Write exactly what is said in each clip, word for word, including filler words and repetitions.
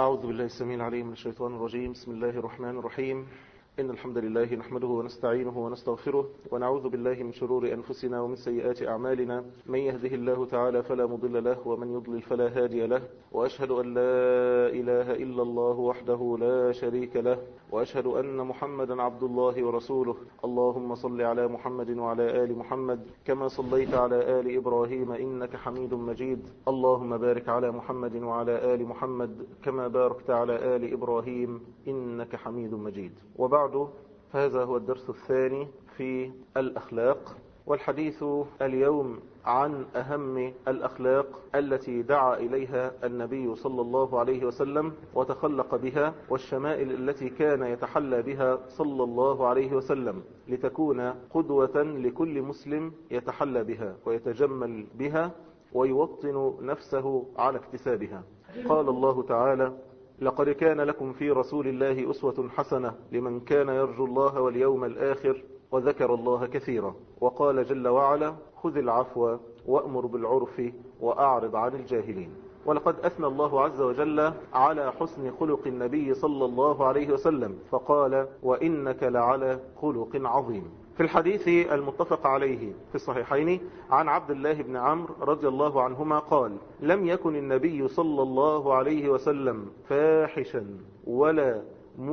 أعوذ بالله السميع العليم من الشيطان الرجيم. بسم الله الرحمن الرحيم. إن الحمد لله نحمده ونستعينه ونستغفره ونعوذ بالله من شرور أنفسنا ومن سيئات أعمالنا. من يهده الله تعالى فلا مضل له ومن يضلل فلا هادي له، وأشهد أن لا إله إلا الله وحده لا شريك له، وأشهد أن محمدا عبد الله ورسوله. اللهم صل على محمد وعلى آل محمد كما صليت على آل إبراهيم إنك حميد مجيد. اللهم بارك على محمد وعلى آل محمد كما باركت على آل إبراهيم إنك حميد مجيد. وبعد، فهذا هو الدرس الثاني في الأخلاق، والحديث اليوم عن أهم الأخلاق التي دعا إليها النبي صلى الله عليه وسلم وتخلق بها، والشمائل التي كان يتحلى بها صلى الله عليه وسلم لتكون قدوة لكل مسلم يتحلى بها ويتجمل بها ويوطن نفسه على اكتسابها. قال الله تعالى: لقد كان لكم في رسول الله أسوة حسنة لمن كان يرجو الله واليوم الآخر وذكر الله كثيرا. وقال جل وعلا: خذ العفو وأمر بالعرف وأعرض عن الجاهلين. ولقد أثنى الله عز وجل على حسن خلق النبي صلى الله عليه وسلم فقال: وإنك لعلى خلق عظيم. في الحديث المتفق عليه في الصحيحين عن عبد الله بن عمرو رضي الله عنهما قال: لم يكن النبي صلى الله عليه وسلم فاحشا ولا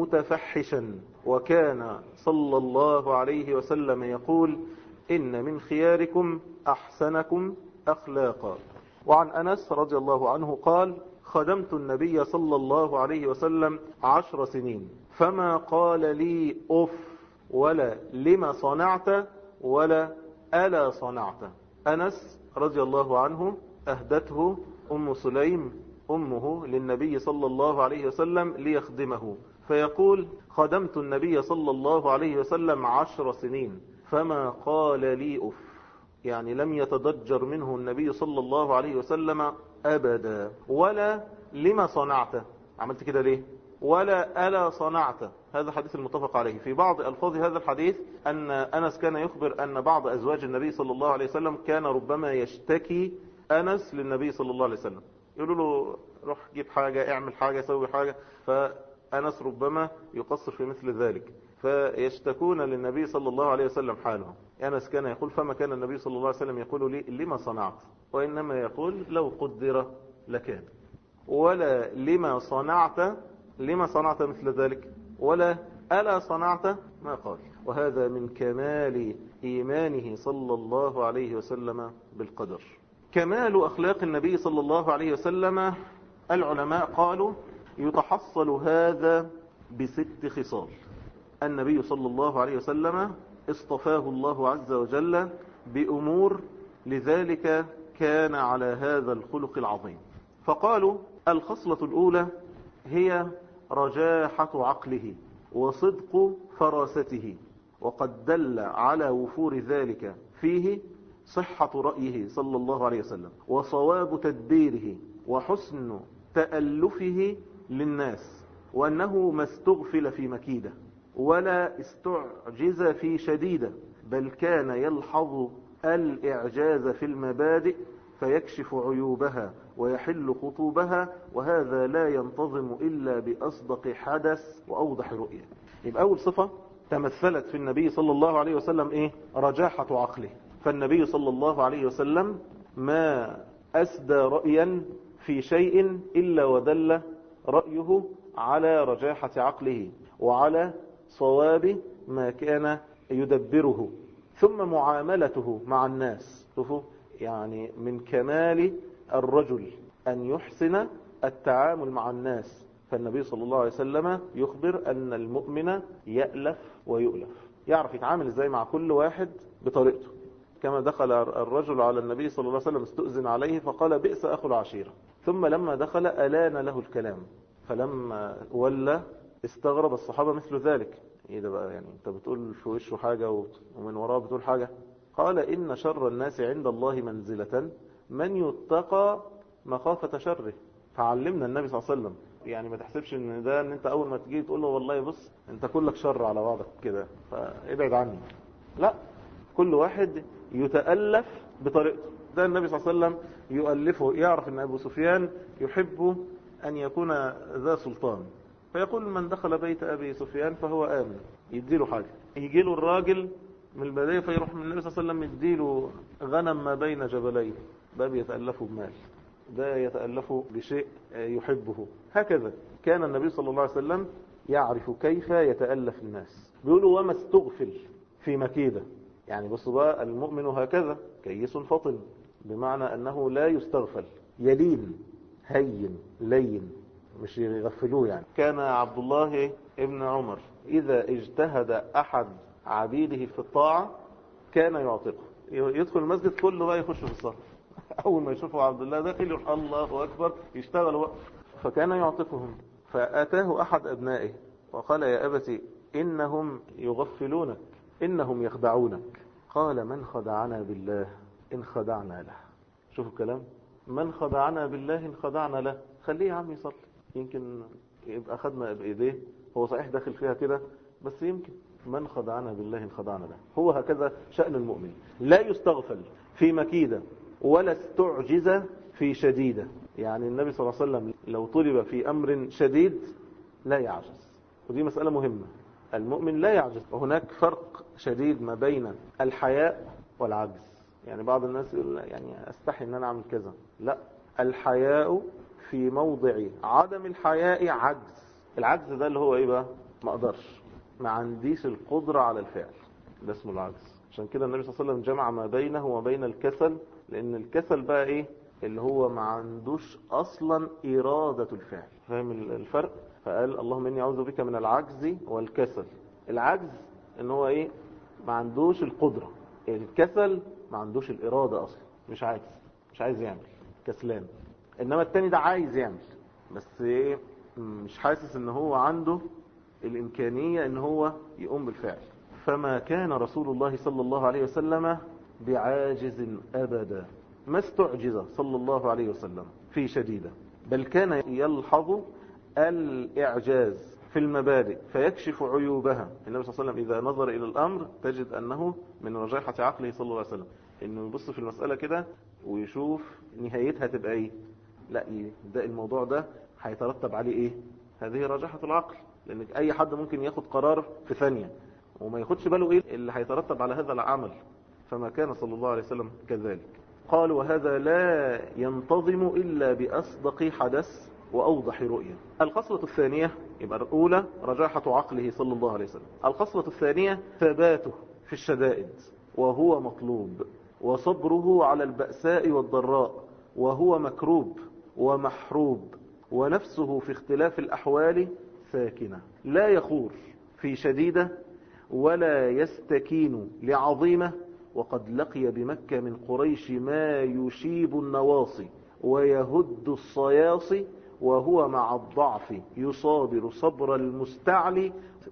متفحشا، وكان صلى الله عليه وسلم يقول: إن من خياركم أحسنكم أخلاقا. وعن أنس رضي الله عنه قال: خدمت النبي صلى الله عليه وسلم عشر سنين فما قال لي أف ولا لما صنعت ولا ألا صنعت. أنس رضي الله عنه أهدته أم سليم أمه للنبي صلى الله عليه وسلم ليخدمه، فيقول: خدمت النبي صلى الله عليه وسلم عشر سنين فما قال لي أف، يعني لم يتضجر منه النبي صلى الله عليه وسلم أبدا. ولا لما صنعت، عملت كده ليه؟ ولا ألا صنعت. هذا حديث المتفق عليه. في بعض ألفاظ هذا الحديث أن أنس كان يخبر أن بعض أزواج النبي صلى الله عليه وسلم كان ربما يشتكي أنس للنبي صلى الله عليه وسلم، يقولوا له روح جيب حاجة، اعمل حاجة، سوي حاجة، فأنس ربما يقصر في مثل ذلك، فيشتكون للنبي صلى الله عليه وسلم حالهم. أنس كان يقول: فما كان النبي صلى الله عليه وسلم يقول لي لما صنعت، وإنما يقول: لو قدر لكان. ولا لما صنعت، لما صنعت مثل ذلك، ولا ألا صنعت ما قال. وهذا من كمال إيمانه صلى الله عليه وسلم بالقدر. كمال أخلاق النبي صلى الله عليه وسلم العلماء قالوا يتحصل هذا بست خصال. النبي صلى الله عليه وسلم اصطفاه الله عز وجل بأمور، لذلك كان على هذا الخلق العظيم. فقالوا الخصلة الأولى هي رجاحة عقله وصدق فراسته، وقد دل على وفور ذلك فيه صحة رأيه صلى الله عليه وسلم وصواب تدبيره وحسن تألفه للناس، وأنه ما استغفل في مكيدة ولا استعجز في شديدة، بل كان يلحظ الإعجاز في المبادئ فيكشف عيوبها ويحل خطوبها، وهذا لا ينتظم إلا بأصدق حدث وأوضح رؤية. يبقى أول صفة تمثلت في النبي صلى الله عليه وسلم إيه؟ رجاحة عقله. فالنبي صلى الله عليه وسلم ما أسدى رأيا في شيء إلا ودل رأيه على رجاحة عقله وعلى صواب ما كان يدبره. ثم معاملته مع الناس، شوفوا يعني من كمال الرجل أن يحسن التعامل مع الناس. فالنبي صلى الله عليه وسلم يخبر أن المؤمن يألف ويؤلف، يعرف يتعامل ازاي مع كل واحد بطريقته. كما دخل الرجل على النبي صلى الله عليه وسلم استؤذن عليه فقال: بئس أخو العشيرة. ثم لما دخل ألان له الكلام، فلما ولى استغرب الصحابة مثل ذلك. ايه ده بقى؟ يعني انت بتقول في وشه حاجة ومن وراه بتقول حاجة. قال: إن شر الناس عند الله منزلة من يتقى مخافة شره. فعلمنا النبي صلى الله عليه وسلم، يعني ما تحسبش ان ده ان انت اول ما تجي تقول له والله بص انت كلك شر على بعضك كده فابعد عني. لا، كل واحد يتألف بطريقته. ده النبي صلى الله عليه وسلم يؤلفه، يعرف ان ابو سفيان يحب أن يكون ذا سلطان، فيقول من دخل بيت أبي سفيان فهو آمن، يديله حاجة. يجي له الراجل من البداية فيروح من النبي صلى الله عليه وسلم يديله غنم ما بين جبلين، باب يتألفه بمال، ده يتألفه بشيء يحبه. هكذا كان النبي صلى الله عليه وسلم يعرف كيف يتألف الناس. بيقولوا وما استغفل في مكيدة، يعني بصوا بقى المؤمن هكذا كيس فطن، بمعنى أنه لا يستغفل، يلين هين لين، مش يغفلوه. يعني كان عبد الله ابن عمر إذا اجتهد أحد عبيده في الطاعة كان يعتقه، يدخل المسجد كله بقى يخش في الصف، أول ما يشوفوا عبد الله داخل يقول الله أكبر، يشتغلوا بقى. فكان يعتقهم. فأتاه أحد أبنائه وقال يا أبتي إنهم يغفلونك، إنهم يخدعونك. قال من خدعنا بالله إن خدعنا له. شوفوا الكلام، من خدعنا بالله إن خدعنا له. خليه يا عم يصلي، يمكن يبقى خدمة بإيديه، هو صحيح داخل فيها كده بس يمكن. من خدعنا بالله إن خدعنا له. هو هكذا شأن المؤمن، لا يستغفل في مكيدة ولا استعجز في شديدة. يعني النبي صلى الله عليه وسلم لو طلب في أمر شديد لا يعجز، ودي مسألة مهمة. المؤمن لا يعجز. وهناك فرق شديد ما بين الحياء والعجز. يعني بعض الناس يقول يعني أستحي أن أنا أعمل كذا، لا، الحياء في موضع عدم الحياء عجز. العجز ده اللي هو إيه بقى؟ ما أقدرش، ما عنديش القدرة على الفعل، ده اسمه العجز. عشان كده النبي صلى الله عليه وسلم جمع ما بينه وبين الكسل، لأن الكسل بقى إيه؟ اللي هو ما عندوش أصلا إرادة الفعل. فاهم الفرق؟ فقال اللهم إني أعوذ بك من العجز والكسل. العجز إن هو إيه؟ ما عندوش القدرة. الكسل ما عندوش الإرادة أصلا، مش عايز مش عايز يعمل، كسلان. إنما التاني ده عايز يعمل بس إيه؟ مش حاسس إن هو عنده الإمكانية إن هو يقوم بالفعل. فما كان رسول الله صلى الله عليه وسلم بعاجز أبدا، ما استعجز صلى الله عليه وسلم في شديدة، بل كان يلحظ الإعجاز في المبادئ فيكشف عيوبها. النبي صلى الله عليه وسلم إذا نظر إلى الأمر تجد أنه من رجاحة عقله صلى الله عليه وسلم إنه يبص في المسألة كده ويشوف نهايتها تبقى إيه. لا، ده الموضوع ده هيترتب عليه إيه. هذه رجاحة العقل، لأن أي حد ممكن ياخد قرار في ثانية وما ياخدش باله إيه اللي هيترتب على هذا العمل. فما كان صلى الله عليه وسلم كذلك. قال وهذا لا ينتظم إلا بأصدق حدث وأوضح رؤية. الخصلة الثانية، يبقى الأولى رجاحة عقله صلى الله عليه وسلم. الخصلة الثانية ثباته في الشدائد وهو مطلوب، وصبره على البأساء والضراء وهو مكروب ومحروب، ونفسه في اختلاف الأحوال ساكنة، لا يخور في شديدة ولا يستكين لعظيمة. وقد لقي بمكة من قريش ما يشيب النواصي ويهد الصياصي، وهو مع الضعف يصابر صبر المستعلي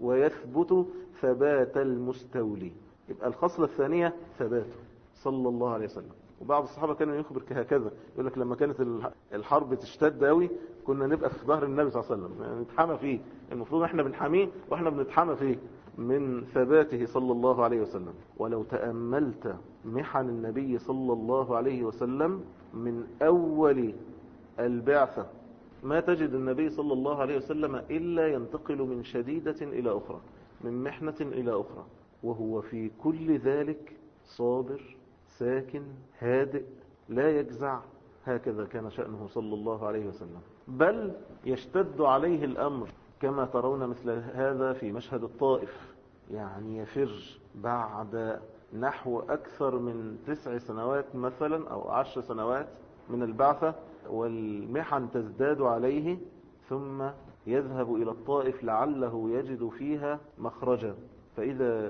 ويثبت ثبات المستولي. يبقى الخصلة الثانية ثباته صلى الله عليه وسلم. وبعض الصحابة كانوا يخبر كهكذا، يقول لك لما كانت الحرب تشتد قوي كنا نبقى في ظهر النبي صلى الله عليه وسلم، يعني نتحمى فيه، المفروض احنا بنحميه واحنا بنتحمى فيه من ثباته صلى الله عليه وسلم. ولو تأملت محن النبي صلى الله عليه وسلم من أول البعثة ما تجد النبي صلى الله عليه وسلم إلا ينتقل من شديدة إلى أخرى، من محنة إلى أخرى، وهو في كل ذلك صابر ساكن هادئ لا يجزع. هكذا كان شأنه صلى الله عليه وسلم. بل يشتد عليه الأمر كما ترون مثل هذا في مشهد الطائف، يعني يفر بعد نحو أكثر من تسع سنوات مثلا أو عشر سنوات من البعثة، والمحن تزداد عليه، ثم يذهب إلى الطائف لعله يجد فيها مخرجا، فإذا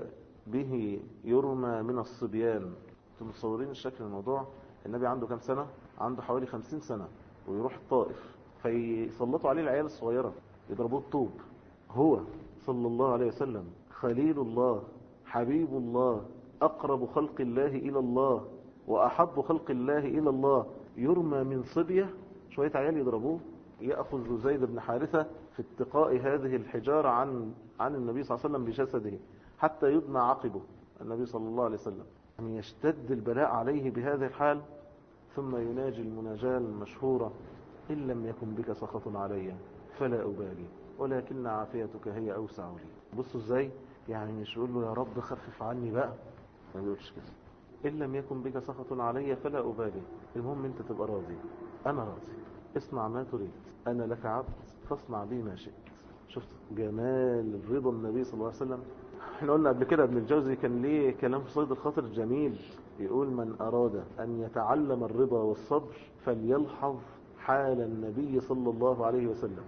به يرمى من الصبيان. انتم متصورين الشكل الموضوع؟ النبي عنده كم سنة؟ عنده حوالي خمسين سنة، ويروح الطائف فيسلطوا عليه العيال الصغيرة يضربوه الطوب. هو صلى الله عليه وسلم خليل الله حبيب الله أقرب خلق الله إلى الله وأحب خلق الله إلى الله، يرمى من صبية، شوية عيال يضربوه. يأخذ زيد بن حارثة في اتقاء هذه الحجارة عن عن النبي صلى الله عليه وسلم بجسده حتى يدمى عقبه النبي صلى الله عليه وسلم. أن يشتد البلاء عليه بهذه الحال، ثم يناجي المناجاة المشهورة إن لم يكن بك سخط علي فلا أبالي ولكن عافيتك هي أوسع لي. بصوا ازاي، يعني مش يقول له يا رب خفف عني بقى، ما بيقولش كده. إن لم يكن بك سخط علي فلا أبالي، المهم أنت تبقى راضي، أنا راضي، اصنع ما تريد، أنا لك عبد فاصنع بي ما شئت. شفت جمال رضا النبي صلى الله عليه وسلم. احنا قلنا قبل كده ابن الجوزي كان ليه كلام في صيد الخاطر جميل، يقول من أراد أن يتعلم الرضا والصبر فليلحظ حال النبي صلى الله عليه وسلم،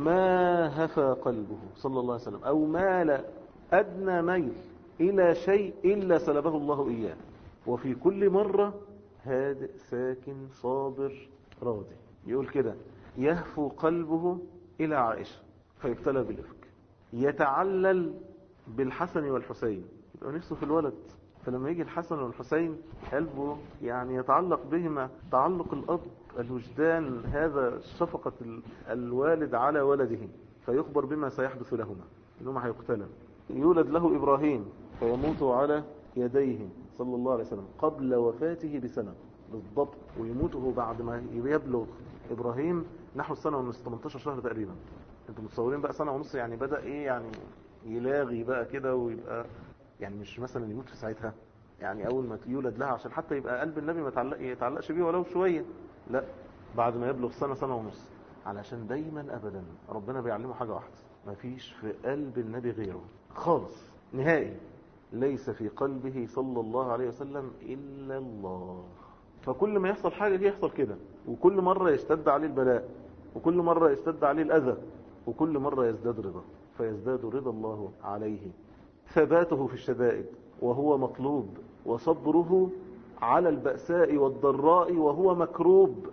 ما هفى قلبه صلى الله عليه وسلم أو مال أدنى ميل إلى شيء إلا سلبه الله إياه، وفي كل مرة هادئ ساكن صابر راضي. يقول كده يهفو قلبه إلى عائشة فيبتلى بالإفك، يتعلل بالحسن والحسين، يبقى نفسه في الولد، فلما يجي الحسن والحسين قلبه يعني يتعلق بهما تعلق الأب الوجدان، هذا شفقة الوالد على ولده، فيخبر بما سيحدث لهما إنهما هيقتلا. يولد له إبراهيم فيموت على يديه صلى الله عليه وسلم قبل وفاته بسنة بالضبط، ويموته بعد ما يبلغ إبراهيم نحو السنة ونص، ثمانية عشر شهر تقريبا. انتوا متصورين بقى سنة ونص يعني بدأ ايه يعني يلاغي بقى كده، ويبقى يعني مش مثلا يموت في ساعتها، يعني اول ما يولد لها عشان حتى يبقى قلب النبي ما يتعلق يتعلقش بيه ولو شوية، لا بعد ما يبلغ سنة سنة ونص، علشان دايما ابدا ربنا بيعلمه حاجة واحدة، ما فيش في قلب النبي غيره خالص نهائي، ليس في قلبه صلى الله عليه وسلم إلا الله. فكل ما يحصل حاجة يحصل كده، وكل مرة يشتد عليه البلاء، وكل مرة يشتد عليه الأذى، وكل مرة يزداد رضا، فيزداد رضا الله عليه. ثباته في الشدائد وهو مطلوب، وصبره على البأساء والضراء وهو مكروب،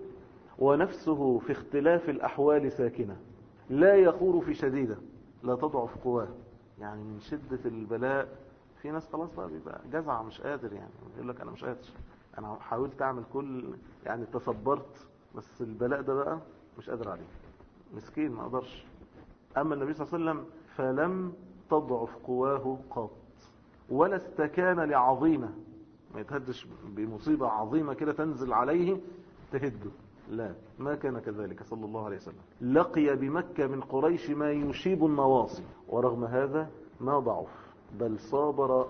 ونفسه في اختلاف الأحوال ساكنة، لا يخور في شديدة لا تضعف قواه. يعني من شدة البلاء في ناس خلاص بقى بيبقى جزع مش قادر، يعني يقول لك أنا مش قادر، أنا حاولت أعمل كل يعني تصبرت، بس البلاء ده بقى مش قادر عليه، مسكين ما قدرش. أما النبي صلى الله عليه وسلم فلم تضعف قواه قط، ولا استكان لعظيمة، ما يتهدش بمصيبة عظيمة كده تنزل عليه تهده، لا ما كان كذلك صلى الله عليه وسلم. لقي بمكة من قريش ما يشيب النواصي، ورغم هذا ما ضعف، بل صابر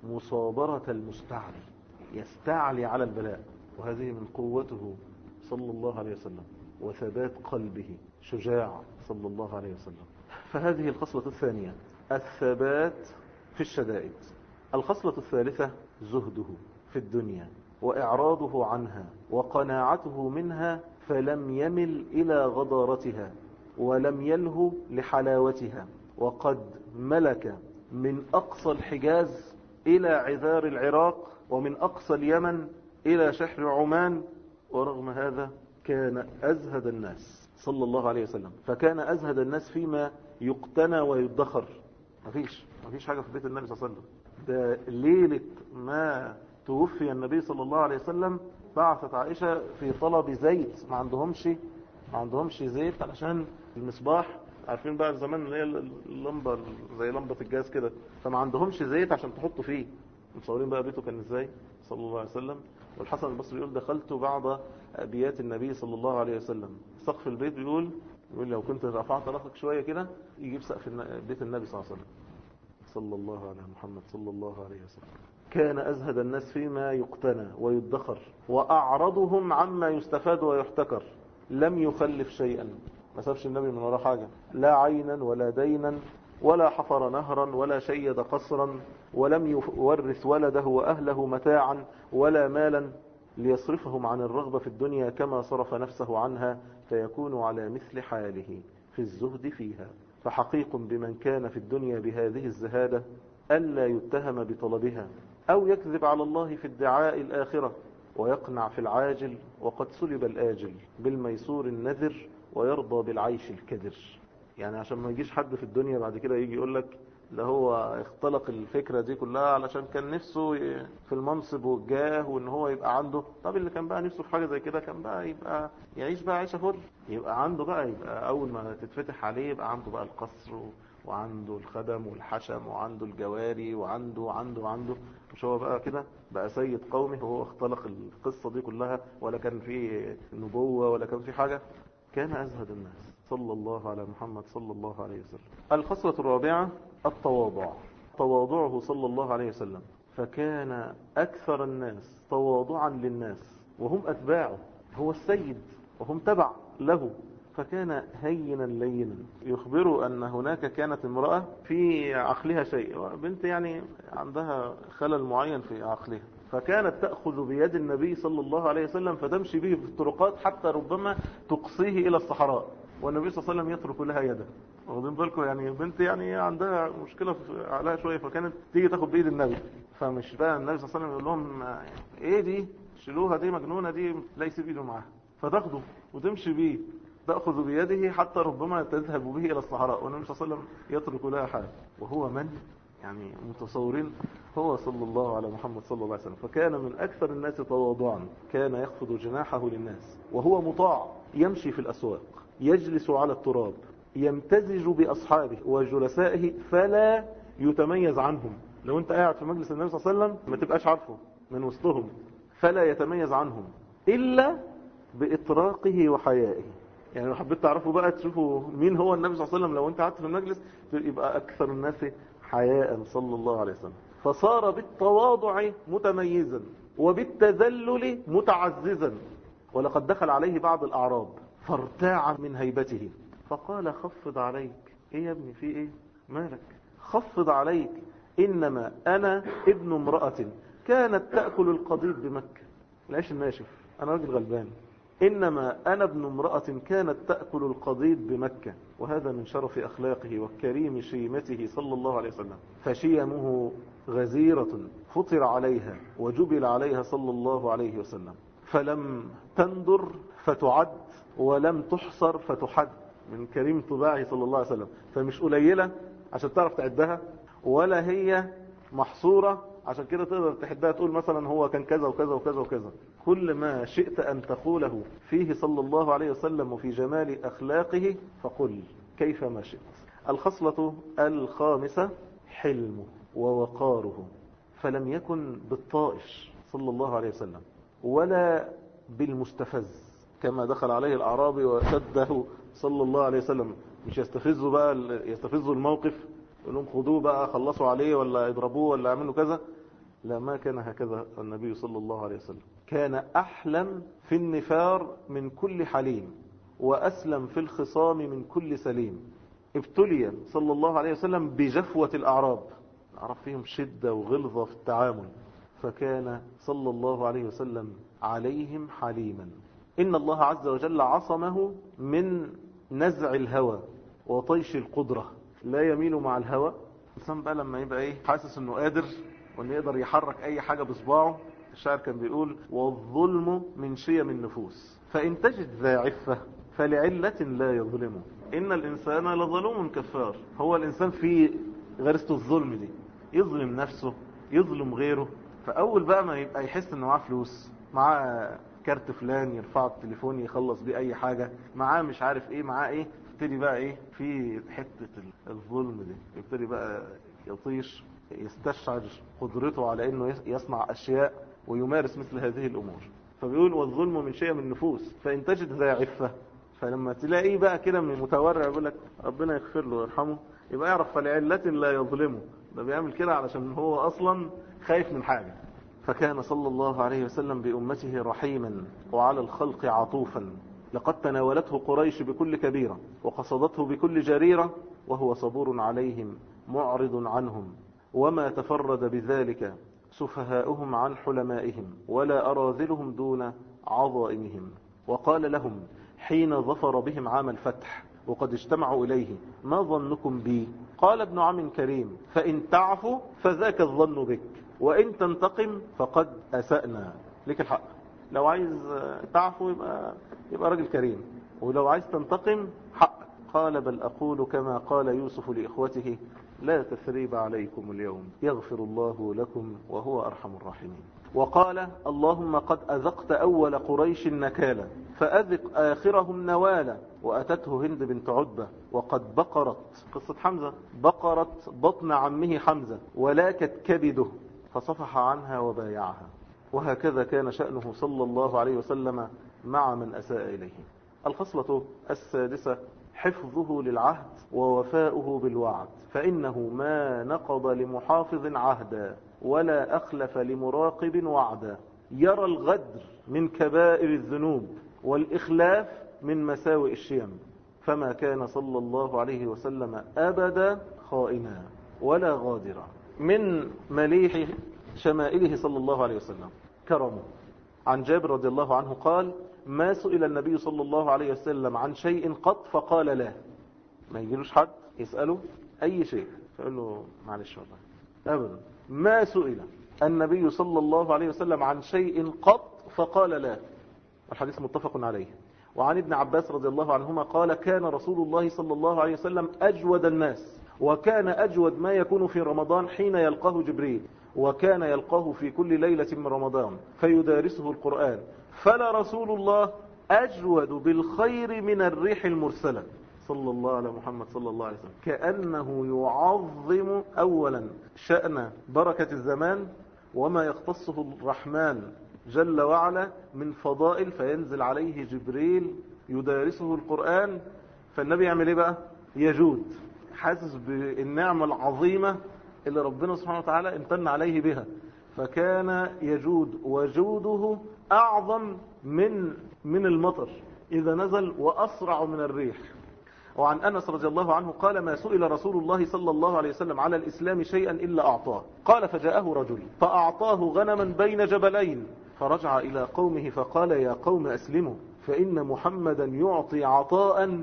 مصابرة المستعلي، يستعلي على البلاء، وهذه من قوته صلى الله عليه وسلم وثبات قلبه، شجاع صلى الله عليه وسلم. فهذه الخصلة الثانية الثبات في الشدائد. الخصلة الثالثة زهده في الدنيا وإعراضه عنها وقناعته منها، فلم يمل إلى غضارتها ولم يله لحلاوتها، وقد ملك من أقصى الحجاز إلى عذار العراق، ومن أقصى اليمن إلى شحر عمان، ورغم هذا كان أزهد الناس صلى الله عليه وسلم. فكان أزهد الناس فيما يقتنى ويدخر، مفيش مفيش حاجة في بيت النبي صلى الله عليه وسلم. ده ليلة ما توفي النبي صلى الله عليه وسلم بعثت عائشة في طلب زيت، ما عندهمش ما عندهمش زيت علشان المصباح، عارفين بقى زمان اللي هي اللمبة زي لمبة الجاز كده، فما عندهمش زيت عشان تحطوا فيه. متصورين بقى بيته كان ازاي صلى الله عليه وسلم. والحسن البصري يقول دخلت بعض أبيات النبي صلى الله عليه وسلم، سقف البيت بيقول يقول لو كنت رفعت راسك شوية كده يجيب سقف بيت النبي صلى الله عليه وسلم صلى الله على محمد صلى الله عليه وسلم. كان أزهد الناس فيما يقتنى ويدخر، وأعرضهم عما يستفاد ويحتكر، لم يخلف شيئا، ما سابش النبي من وراء حاجة، لا عينا ولا دينا ولا حفر نهرا ولا شيد قصرا، ولم يورث ولده وأهله متاعا ولا مالا ليصرفهم عن الرغبة في الدنيا كما صرف نفسه عنها، فيكون على مثل حاله في الزهد فيها. فحقيق بمن كان في الدنيا بهذه الزهادة ألا يتهم بطلبها أو يكذب على الله في ادعاء الآخرة، ويقنع في العاجل وقد سلب الآجل بالميسور النذر، ويرضى بالعيش الكدر. يعني عشان ما يجيش حد في الدنيا بعد كده يجي يقول لك ده هو اختلق الفكرة دي كلها علشان كان نفسه في المنصب والجاه وان هو يبقى عنده. طب اللي كان بقى نفسه في حاجة زي كده كان بقى يبقى يعيش بقى عيشة حر، يبقى عنده بقى، يبقى اول ما تتفتح عليه يبقى عنده بقى القصر وعنده الخدم والحشم وعنده الجواري وعنده عنده عنده مش هو بقى كده بقى سيد قومه وهو اختلق القصة دي كلها، ولا كان فيه نبوة ولا كان فيه حاجة. كان أزهد الناس صلى الله على محمد صلى الله عليه وسلم. الخصلة الرابعة التواضع، تواضعه صلى الله عليه وسلم، فكان أكثر الناس تواضعا للناس وهم أتباعه، هو السيد وهم تبع له، فكان هينا لينا. يخبر أن هناك كانت امرأة في عقلها شيء، بنت يعني عندها خلل معين في عقلها، فكانت تأخذ بيد النبي صلى الله عليه وسلم فتمشي به في الطرقات حتى ربما تقصيه إلى الصحراء، والنبي صلى الله عليه وسلم يترك لها يده. واخدين بالكم؟ يعني بنت يعني عندها مشكلة في عقلها شوية، فكانت تيجي تاخد بيد النبي، فمش بقى النبي صلى الله عليه وسلم يقول لهم ايه دي، شيلوها دي مجنونة دي، ليس بيده معاها، فتاخده وتمشي به، تأخذ بيده حتى ربما تذهب به إلى الصحراء، والنبي صلى الله عليه وسلم يترك لها حال. وهو من يعني متصورين هو صلى الله على محمد صلى الله عليه وسلم. فكان من أكثر الناس تواضعا، كان يخفض جناحه للناس، وهو مطاع، يمشي في الأسواق، يجلس على التراب، يمتزج بأصحابه وجلسائه فلا يتميز عنهم. لو انت قاعد في مجلس النبي صلى الله عليه وسلم ما تبقاش عارفه من وسطهم، فلا يتميز عنهم إلا بإطراقه وحيائه. يعني لو حبيت تعرفوا بقى تشوفوا مين هو النبي صلى الله عليه وسلم، لو انت قعدت في المجلس يبقى أكثر الناس حياء صلى الله عليه وسلم. فصار بالتواضع متميزا وبالتذلل متعززا. ولقد دخل عليه بعض الأعراب فارتاع من هيبته فقال خفض عليك. ايه يا ابني في ايه مالك؟ خفض عليك، إنما أنا ابن امرأة كانت تأكل القضيب بمكة، العيش الناشف، أنا راجل غلبان، إنما أنا ابن امرأة كانت تأكل القضيب بمكة. وهذا من شرف أخلاقه وكريم شيمته صلى الله عليه وسلم. فشيمه غزيرة فطر عليها وجبل عليها صلى الله عليه وسلم، فلم تندر فتعد ولم تحصر فتحد، من كريم طباعه صلى الله عليه وسلم. فمش قليلة عشان تعرف تعدها، ولا هي محصورة عشان كده تقدر تحدها تقول مثلا هو كان كذا وكذا وكذا وكذا. كل ما شئت أن تقوله فيه صلى الله عليه وسلم وفي جمال أخلاقه فقل كيف ما شئت. الخصلة الخامسة حلمه ووقاره، فلم يكن بالطائش صلى الله عليه وسلم ولا بالمستفز كما دخل عليه الأعرابي وشده صلى الله عليه وسلم. مش يستفزوا بقى، يستفزوا الموقف يقول لهم خذوه بقى خلصوا عليه ولا يضربوه ولا يعملوا كذا. لا، ما كان هكذا النبي صلى الله عليه وسلم. كان أحلم في النفار من كل حليم، وأسلم في الخصام من كل سليم. ابتلي صلى الله عليه وسلم بجفوة الأعراب، الأعراب فيهم شدة وغلظة في التعامل، فكان صلى الله عليه وسلم عليهم حليما. إن الله عز وجل عصمه من نزع الهوى وطيش القدرة، لا يميل مع الهوى. الإنسان بقى لما يبقى ايه حاسس انه قادر وانه يقدر يحرك اي حاجة بصباعه. الشاعر كان بيقول والظلم من شيم النفوس فإن تجد ذا عفة فلعلة لا يظلمه. إن الإنسان لظلوم كفار. هو الإنسان في غريزته الظلم دي، يظلم نفسه يظلم غيره. فأول بقى ما يبقى يحس انه معاه فلوس، معاه كارت فلان يرفع التليفون يخلص بيه اي حاجة، معاه مش عارف ايه، معاه ايه، يبتدي بقى ايه في حتة الظلم دي، يبتدي بقى يطيش، يستشعر قدرته على انه يصنع اشياء ويمارس مثل هذه الامور. فبيقول والظلم من شيء من النفوس فان تجد ذا عفة. فلما تلاقيه بقى كده من متورع يقول لك ربنا يغفر له ويرحمه، يبقى يعرف فلعلة لا يظلمه، ده بيعمل كده علشان هو اصلا خايف من حاجة. فكان صلى الله عليه وسلم بأمته رحيما وعلى الخلق عطوفا. لقد تناولته قريش بكل كبيرة وقصدته بكل جريرة، وهو صبور عليهم معرض عنهم، وما تفرد بذلك سفهاؤهم عن حلمائهم ولا أراذلهم دون عظائمهم. وقال لهم حين ظفر بهم عام الفتح وقد اجتمعوا إليه ما ظنكم بي؟ قال ابن عم كريم فإن تعفو فذاك الظن بك، وإن تنتقم فقد أسأنا. لك الحق، لو عايز تعفو يبقى يبقى راجل كريم، ولو عايز تنتقم حق. قال بل أقول كما قال يوسف لإخوته لا تثريب عليكم اليوم يغفر الله لكم وهو أرحم الراحمين. وقال اللهم قد أذقت أول قريش نكالا فأذق آخرهم نوالا. وأتته هند بنت عتبة وقد بقرت، قصة حمزة، بقرت بطن عمه حمزة ولاكت كبده فصفح عنها وبايعها. وهكذا كان شأنه صلى الله عليه وسلم مع من أساء إليه. الخصلة السادسة حفظه للعهد ووفاؤه بالوعد، فإنه ما نقض لمحافظ عهدا ولا أخلف لمراقب وعدا، يرى الغدر من كبائر الذنوب والإخلاف من مساوئ الشيم، فما كان صلى الله عليه وسلم أبدا خائنا ولا غادرا. من مليح شمائله صلى الله عليه وسلم كرمه. عن جابر رضي الله عنه قال: ما سئل النبي صلى الله عليه وسلم عن شيء قط فقال لا. ما يجيلوش حد يسأله أي شيء فقال له معلش والله أبدا. ما سئل النبي صلى الله عليه وسلم عن شيء قط فقال لا. الحديث متفق عليه. وعن ابن عباس رضي الله عنهما قال: كان رسول الله صلى الله عليه وسلم أجود الناس، وكان أجود ما يكون في رمضان حين يلقاه جبريل، وكان يلقاه في كل ليلة من رمضان فيدارسه القرآن، فلا رسول الله أجود بالخير من الريح المرسلة صلى الله على محمد صلى الله عليه وسلم. كأنه يعظم أولا شأن بركة الزمان وما يختصه الرحمن جل وعلا من فضائل، فينزل عليه جبريل يدارسه القرآن، فالنبي يعمل ايه بقى؟ يجود، حاسس بالنعمة العظيمة اللي ربنا سبحانه وتعالى امتن عليه بها، فكان يجود وجوده أعظم من من المطر إذا نزل وأسرع من الريح. وعن أنس رضي الله عنه قال: ما سئل رسول الله صلى الله عليه وسلم على الإسلام شيئا إلا أعطاه. قال: فجاءه رجل فأعطاه غنما بين جبلين، فرجع إلى قومه فقال: يا قوم أسلموا، فإن محمدا يعطي عطاء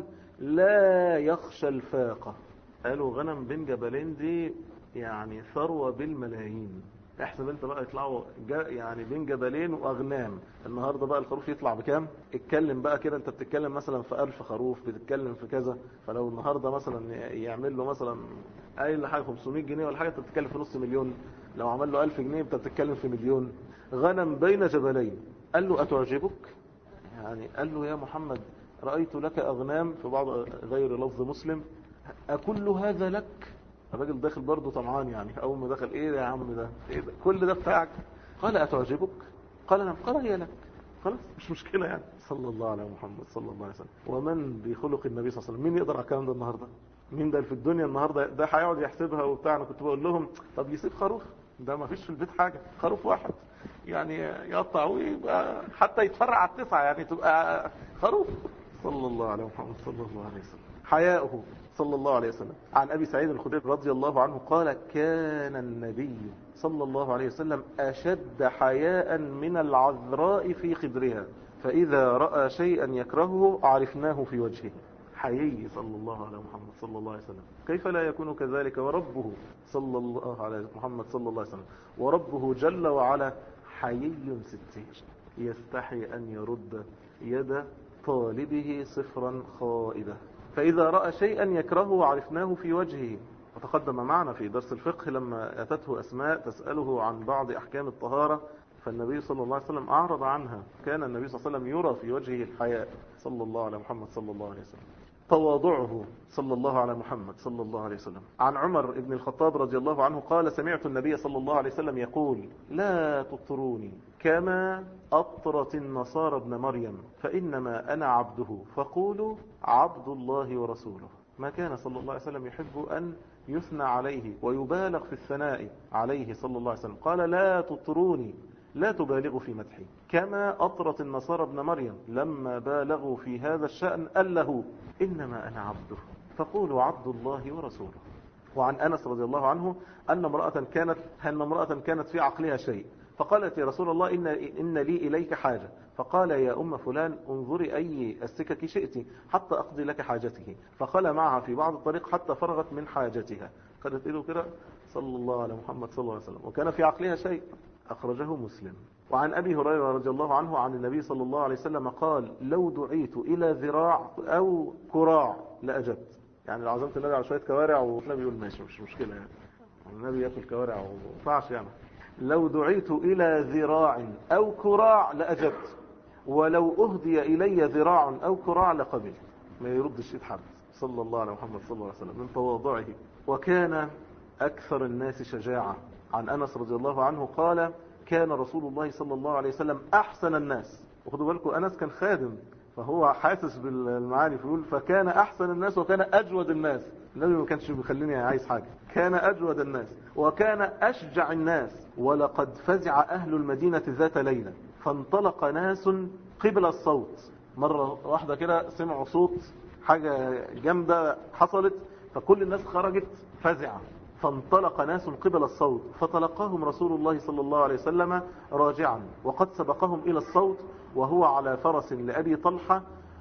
لا يخشى الفاقة. قالوا غنم بين جبلين دي يعني ثروة بالملايين. احسب انت بقى يطلعوا يعني بين جبلين واغنام. النهاردة بقى الخروف يطلع بكام؟ اتكلم بقى كده، انت بتتكلم مثلا في الف خروف، بتتكلم في كذا. فلو النهاردة مثلا يعمل له مثلا اي حاجة خمسمائة جنيه ولا حاجة، انت بتتكلم في نص مليون. لو عمل له الف جنيه انت بتتكلم في مليون. غنم بين جبلين. قال له: اتعجبك؟ يعني قال له: يا محمد رأيت لك اغنام، في بعض غير لفظ مسلم، اكل هذا لك؟ الراجل داخل برضه طمعان، يعني اول ما دخل: ايه ده يا عم ده؟ ايه ده؟ كل ده بتاعك؟ قال: اتعجبك؟ قال: نعم. قال: هي لك. خلاص مش مشكله يعني. صلى الله على محمد صلى الله عليه وسلم. ومن بخلق النبي صلى الله عليه وسلم مين يقدر على الكلام ده النهارده؟ مين ده في الدنيا النهارده ده هيقعد يحسبها وبتاع؟ انا كنت بقول لهم: طب يسيب خروف، ده ما فيش في البيت حاجه، خروف واحد يعني يقطع ويبقى حتى يتفرع على التسعه، يعني تبقى خروف. صلى الله على محمد صلى الله عليه وسلم. حياؤه صلى الله عليه وسلم. عن أبي سعيد الخدري رضي الله عنه قال: كان النبي صلى الله عليه وسلم أشد حياء من العذراء في خدرها، فإذا رأى شيئا يكرهه عرفناه في وجهه. حيي صلى الله على محمد صلى الله عليه وسلم. كيف لا يكون كذلك وربه صلى الله على محمد صلى الله عليه وسلم؟ وربه جل وعلا حيي ستير، يستحي أن يرد يد طالبه صفرا خائبة، فإذا رأى شيئا يكرهه عرفناه في وجهه. وتقدم معنا في درس الفقه لما أتته أسماء تسأله عن بعض أحكام الطهارة، فالنبي صلى الله عليه وسلم أعرض عنها. كان النبي صلى الله عليه وسلم يرى في وجهه الحياء صلى الله على محمد صلى الله عليه وسلم. تواضعه صلى الله على محمد صلى الله عليه وسلم. عن عمر بن الخطاب رضي الله عنه قال: سمعت النبي صلى الله عليه وسلم يقول: لا تطروني كما أطرت النصارى ابن مريم، فإنما أنا عبده فقولوا عبد الله ورسوله. ما كان صلى الله عليه وسلم يحب أن يثنى عليه ويبالغ في الثناء عليه صلى الله عليه وسلم. قال: لا تطروني، لا تبالغوا في مدحي، كما أطرت النصارى ابن مريم لما بالغوا في هذا الشأن قال له: إنما أنا عبده فقولوا عبد الله ورسوله. وعن أنس رضي الله عنه أن امرأة كانت أن امرأة كانت في عقلها شيء، فقالت: يا رسول الله إن, إن لي إليك حاجة. فقال: يا أم فلان انظري أي السكك شئت حتى أقضي لك حاجته. فقال معها في بعض الطريق حتى فرغت من حاجتها. قالت له كده صلى الله على محمد صلى الله عليه وسلم، وكان في عقلها شيء. أخرجه مسلم. وعن أبي هريرة رضي الله عنه عن النبي صلى الله عليه وسلم قال: لو دعيت إلى ذراع أو كراع لأجبت. يعني لو عزمت النبي على شوية كوارع والنبي يقول ماشي مش مشكلة، يعني النبي يأكل كوارع وفعش يعني. لو دعيت إلى ذراع أو كراع لأجبت، ولو أهدي إلي ذراع أو كراع لقبل. ما يردش إيد حد صلى الله عليه محمد صلى الله عليه وسلم من تواضعه. وكان أكثر الناس شجاعة. عن أنس رضي الله عنه قال: كان رسول الله صلى الله عليه وسلم أحسن الناس. وخدوا بالكم أنس كان خادم فهو حاسس بالمعاني، فيقول فكان أحسن الناس وكان أجود الناس. النبي ما كانش بيخليني عايز حاجة، كان أجود الناس وكان أشجع الناس. ولقد فزع أهل المدينة ذات ليلة فانطلق ناس قبل الصوت. مرة واحدة كده سمعوا صوت حاجة جامدة حصلت، فكل الناس خرجت فزعة، فانطلق ناس قبل الصوت فتلقاهم رسول الله صلى الله عليه وسلم راجعا وقد سبقهم إلى الصوت وهو على فرس لأبي طلحة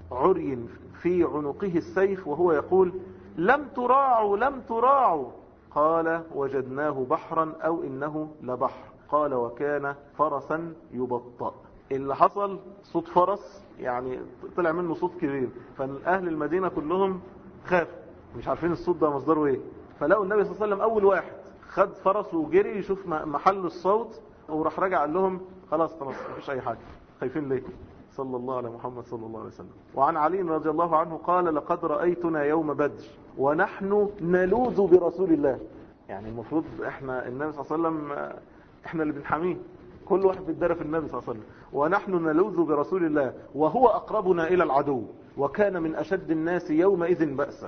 عري في عنقه السيف وهو يقول لم تراعوا لم تراعوا. قال وجدناه بحرا أو إنه لبحر. قال وكان فرسا يبطأ. اللي حصل صوت فرس، يعني طلع منه صوت كبير، فأهل المدينة كلهم خافوا مش عارفين الصوت ده مصدره ايه. فلقوا النبي صلى الله عليه وسلم أول واحد خد فرس وجري يشوف محل الصوت، وراح رجع قال لهم خلاص خلاص مفيش أي حاجة، خايفين ليه؟ صلى الله على محمد صلى الله عليه وسلم. وعن علي رضي الله عنه قال لقد رأيتنا يوم بدر ونحن نلوذ برسول الله. يعني المفروض احنا النبي صلى الله عليه وسلم احنا اللي بنحميه، كل واحد بيتدرى في النبي صلى الله عليه وسلم، ونحن نلوذ برسول الله وهو أقربنا إلى العدو وكان من أشد الناس يومئذ بأسا.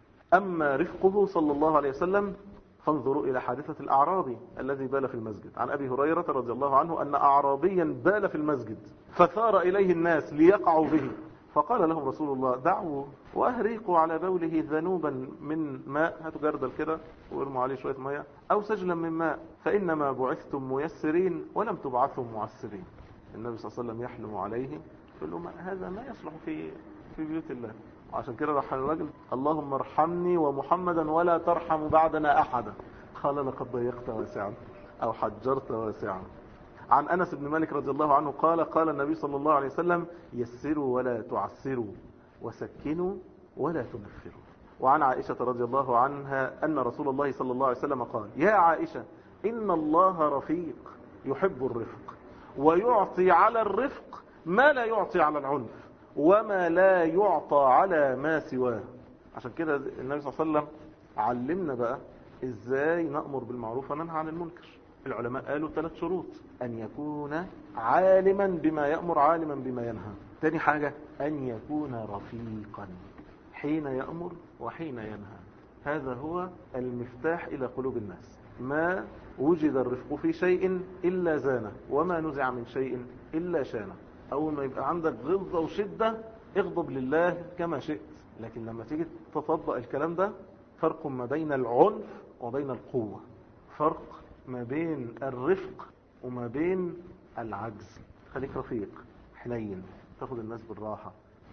أما رفقه صلى الله عليه وسلم فانظروا إلى حادثة الأعرابي الذي بال في المسجد. عن أبي هريرة رضي الله عنه أن أعرابيا بال في المسجد فثار إليه الناس ليقعوا به، فقال لهم رسول الله دعوا وأهريقوا على بوله ذنوبا من ماء، هاتوا جردل كده وارموا عليه شوية ماء أو سجلا من ماء فإنما بعثتم ميسرين ولم تبعثوا معسرين. النبي صلى الله عليه وسلم يحلم عليه يقول له هذا ما يصلح في في بيوت الله. وعشان كده راح الرجل اللهم ارحمني ومحمدا ولا ترحم بعدنا أحدا. قال لقد ضيقت واسعا أو حجرت واسعا. عن أنس بن مالك رضي الله عنه قال قال النبي صلى الله عليه وسلم يسروا ولا تعسروا وسكنوا ولا تنفروا. وعن عائشة رضي الله عنها أن رسول الله صلى الله عليه وسلم قال يا عائشة إن الله رفيق يحب الرفق ويعطي على الرفق ما لا يعطي على العنف وما لا يعطى على ما سواه. عشان كده النبي صلى الله عليه وسلم علمنا بقى ازاي نأمر بالمعروف وننهى عن المنكر. العلماء قالوا ثلاث شروط: أن يكون عالما بما يأمر عالما بما ينهى. تاني حاجة أن يكون رفيقا حين يأمر وحين ينهى. هذا هو المفتاح إلى قلوب الناس. ما وجد الرفق في شيء إلا زانه وما نزع من شيء إلا شانه. أول ما يبقى عندك غلظة وشدة اغضب لله كما شئت، لكن لما تيجي تطبق الكلام ده فرق ما بين العنف وبين القوة، فرق ما بين الرفق وما بين العجز. خليك رفيق حنين، تاخد الناس بالراحة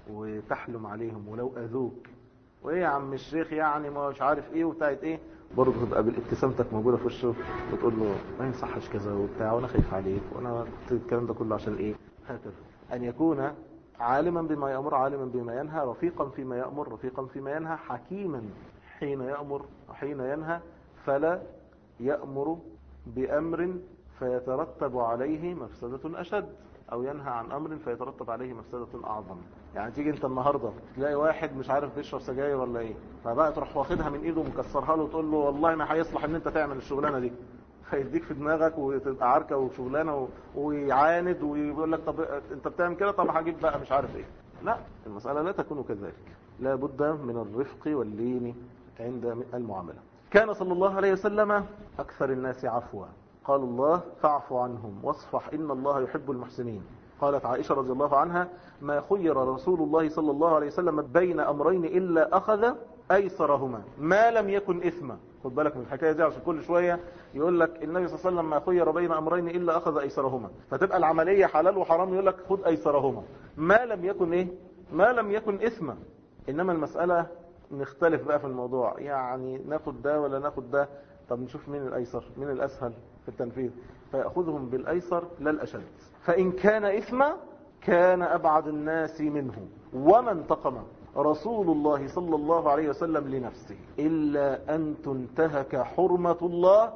وتحلم عليهم ولو أذوك. وإيه يا عم الشيخ يعني ما مش عارف إيه وبتاعت إيه، برضه تبقى بالابتسامتك موجودة في وشه وتقول له ما ينصحش كذا وبتاع وانا خايف عليك وانا الكلام ده كله عشان إيه. هكذا أن يكون عالما بما يأمر عالما بما ينهى، رفيقا فيما يأمر رفيقا فيما ينهى، حكيما حين يأمر وحين ينهى، فلا يأمر بأمر فيترتب عليه مفسدة أشد أو ينهى عن أمر فيترتب عليه مفسدة أعظم. يعني تيجي أنت النهاردة تلاقي واحد مش عارف بيشرب سجاير ولا إيه، فبقى تروح واخدها من إيده ومكسرها له وتقول له والله ما هيصلح إن أنت تعمل الشغلانة دي، فيديك في دماغك وتبقى عركة وشغلانة ويعاند ويقول لك طب أنت بتعمل كده، طب هجيب بقى مش عارف إيه. لا، المسألة لا تكون كذلك، لا بد من الرفق واللين عند المعاملة. كان صلى الله عليه وسلم أكثر الناس عفوا، قال الله فاعف عنهم واصفح إن الله يحب المحسنين. قالت عائشة رضي الله عنها ما خير رسول الله صلى الله عليه وسلم بين أمرين إلا أخذ أيسرهما ما لم يكن إثما. خد بالك من الحكاية دي عشان كل شوية يقول لك النبي صلى الله عليه وسلم ما خير بين أمرين إلا أخذ أيسرهما، فتبقى العملية حلال وحرام يقول لك خد أيسرهما ما لم يكن إيه، ما لم يكن إثما. إنما المسألة نختلف بقى في الموضوع، يعني ناخد ده ولا ناخد ده، طب نشوف مين الأيسر مين الأسهل في التنفيذ، فيأخذهم بالأيسر لا الأشد. فإن كان إثما كان أبعد الناس منه وما انتقم رسول الله صلى الله عليه وسلم لنفسه إلا أن تنتهك حرمة الله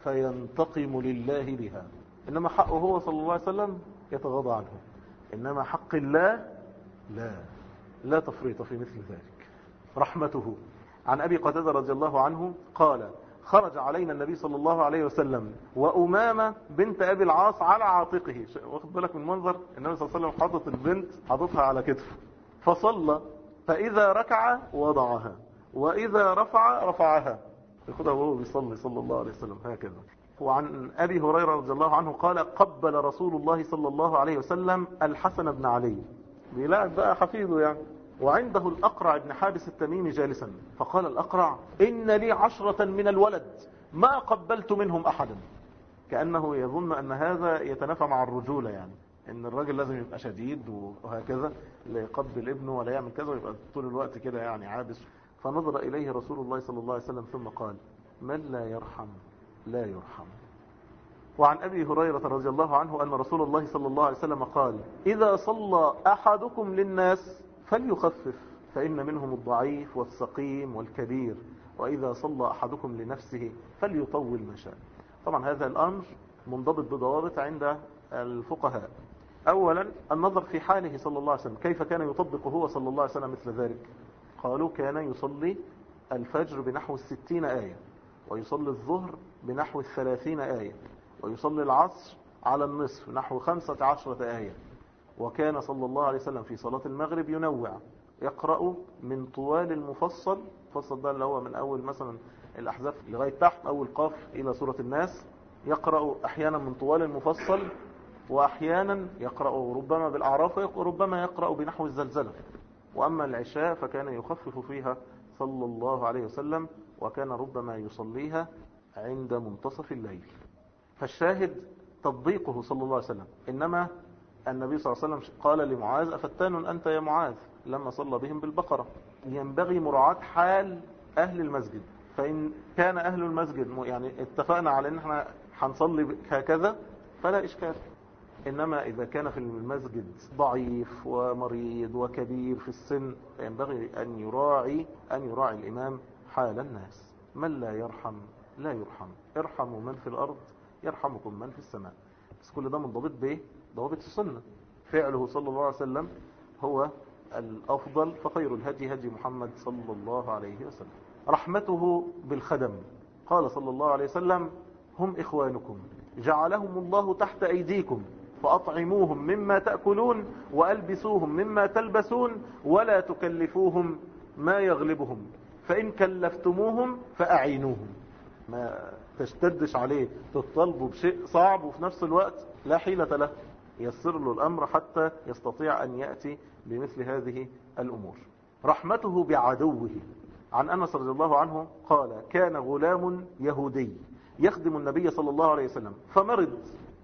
فينتقم لله بها. إنما حقه هو صلى الله عليه وسلم يتغاضى عنه، إنما حق الله لا لا تفريط في مثل ذلك، رحمته. عن أبي قتادة رضي الله عنه قال خرج علينا النبي صلى الله عليه وسلم وأمامة بنت أبي العاص على عاتقه. واخد بالك من منظر النبي صلى الله عليه وسلم حاطط البنت حاططها على كتفه فصلى فإذا ركع وضعها وإذا رفع رفعها، ياخدها وهو بيصلي صلى الله عليه وسلم هكذا. وعن أبي هريرة رضي الله عنه قال قبل رسول الله صلى الله عليه وسلم الحسن بن علي، بيلاعب بقى حفيده يعني، وعنده الأقرع بن حابس التميمي جالسا، فقال الأقرع إن لي عشرة من الولد ما قبلت منهم أحدا، كأنه يظن أن هذا يتنافى مع الرجولة، يعني ان الراجل لازم يبقى شديد وهكذا، لا يقبل ابنه ولا يعمل كذا ويبقى طول الوقت كده يعني عابس. فنظر إليه رسول الله صلى الله عليه وسلم ثم قال من لا يرحم لا يرحم. وعن أبي هريرة رضي الله عنه أن رسول الله صلى الله عليه وسلم قال إذا صلى أحدكم للناس فليخفف فإن منهم الضعيف والسقيم والكبير، وإذا صلى أحدكم لنفسه فليطول ما شاء. طبعا هذا الأمر منضبط بضوابط عند الفقهاء. أولا النظر في حاله صلى الله عليه وسلم، كيف كان يطبق هو صلى الله عليه وسلم مثل ذلك؟ قالوا كان يصلي الفجر بنحو الستين آية، ويصلي الظهر بنحو الثلاثين آية، ويصلي العصر على النصف نحو خمسة عشرة آية. وكان صلى الله عليه وسلم في صلاة المغرب ينوع، يقرأ من طوال المفصل، المفصل ده اللي هو من أول مثلا الأحزاب لغاية تحت أول قاف إلى سورة الناس، يقرأ أحيانا من طوال المفصل، وأحيانا يقرأ ربما بالأعراف وربما يقرأ بنحو الزلزلة. وأما العشاء فكان يخفف فيها صلى الله عليه وسلم، وكان ربما يصليها عند منتصف الليل. فالشاهد تطبيقه صلى الله عليه وسلم. إنما النبي صلى الله عليه وسلم قال لمعاذ أفتان أنت يا معاذ لما صلى بهم بالبقرة. ينبغي مراعاة حال أهل المسجد، فإن كان أهل المسجد يعني اتفقنا على أن احنا هنصلي هكذا فلا إشكال. إنما إذا كان في المسجد ضعيف ومريض وكبير في السن فينبغي أن يراعي أن يراعي الإمام حال الناس. من لا يرحم لا يرحم، ارحموا من في الأرض يرحمكم من في السماء. بس كل ده منضبط بإيه؟ ضوابط السنة. فعله صلى الله عليه وسلم هو الأفضل، فخير الهدي هدي محمد صلى الله عليه وسلم. رحمته بالخدم، قال صلى الله عليه وسلم هم إخوانكم جعلهم الله تحت أيديكم فأطعموهم مما تأكلون وألبسوهم مما تلبسون ولا تكلفوهم ما يغلبهم، فإن كلفتموهم فأعينوهم. ما تشتدش عليه تطلبوا بشيء صعب وفي نفس الوقت لا حيلة له، يسر له الأمر حتى يستطيع أن يأتي بمثل هذه الأمور. رحمته بعدوه، عن أنس رضي الله عنه قال كان غلام يهودي يخدم النبي صلى الله عليه وسلم فمرض،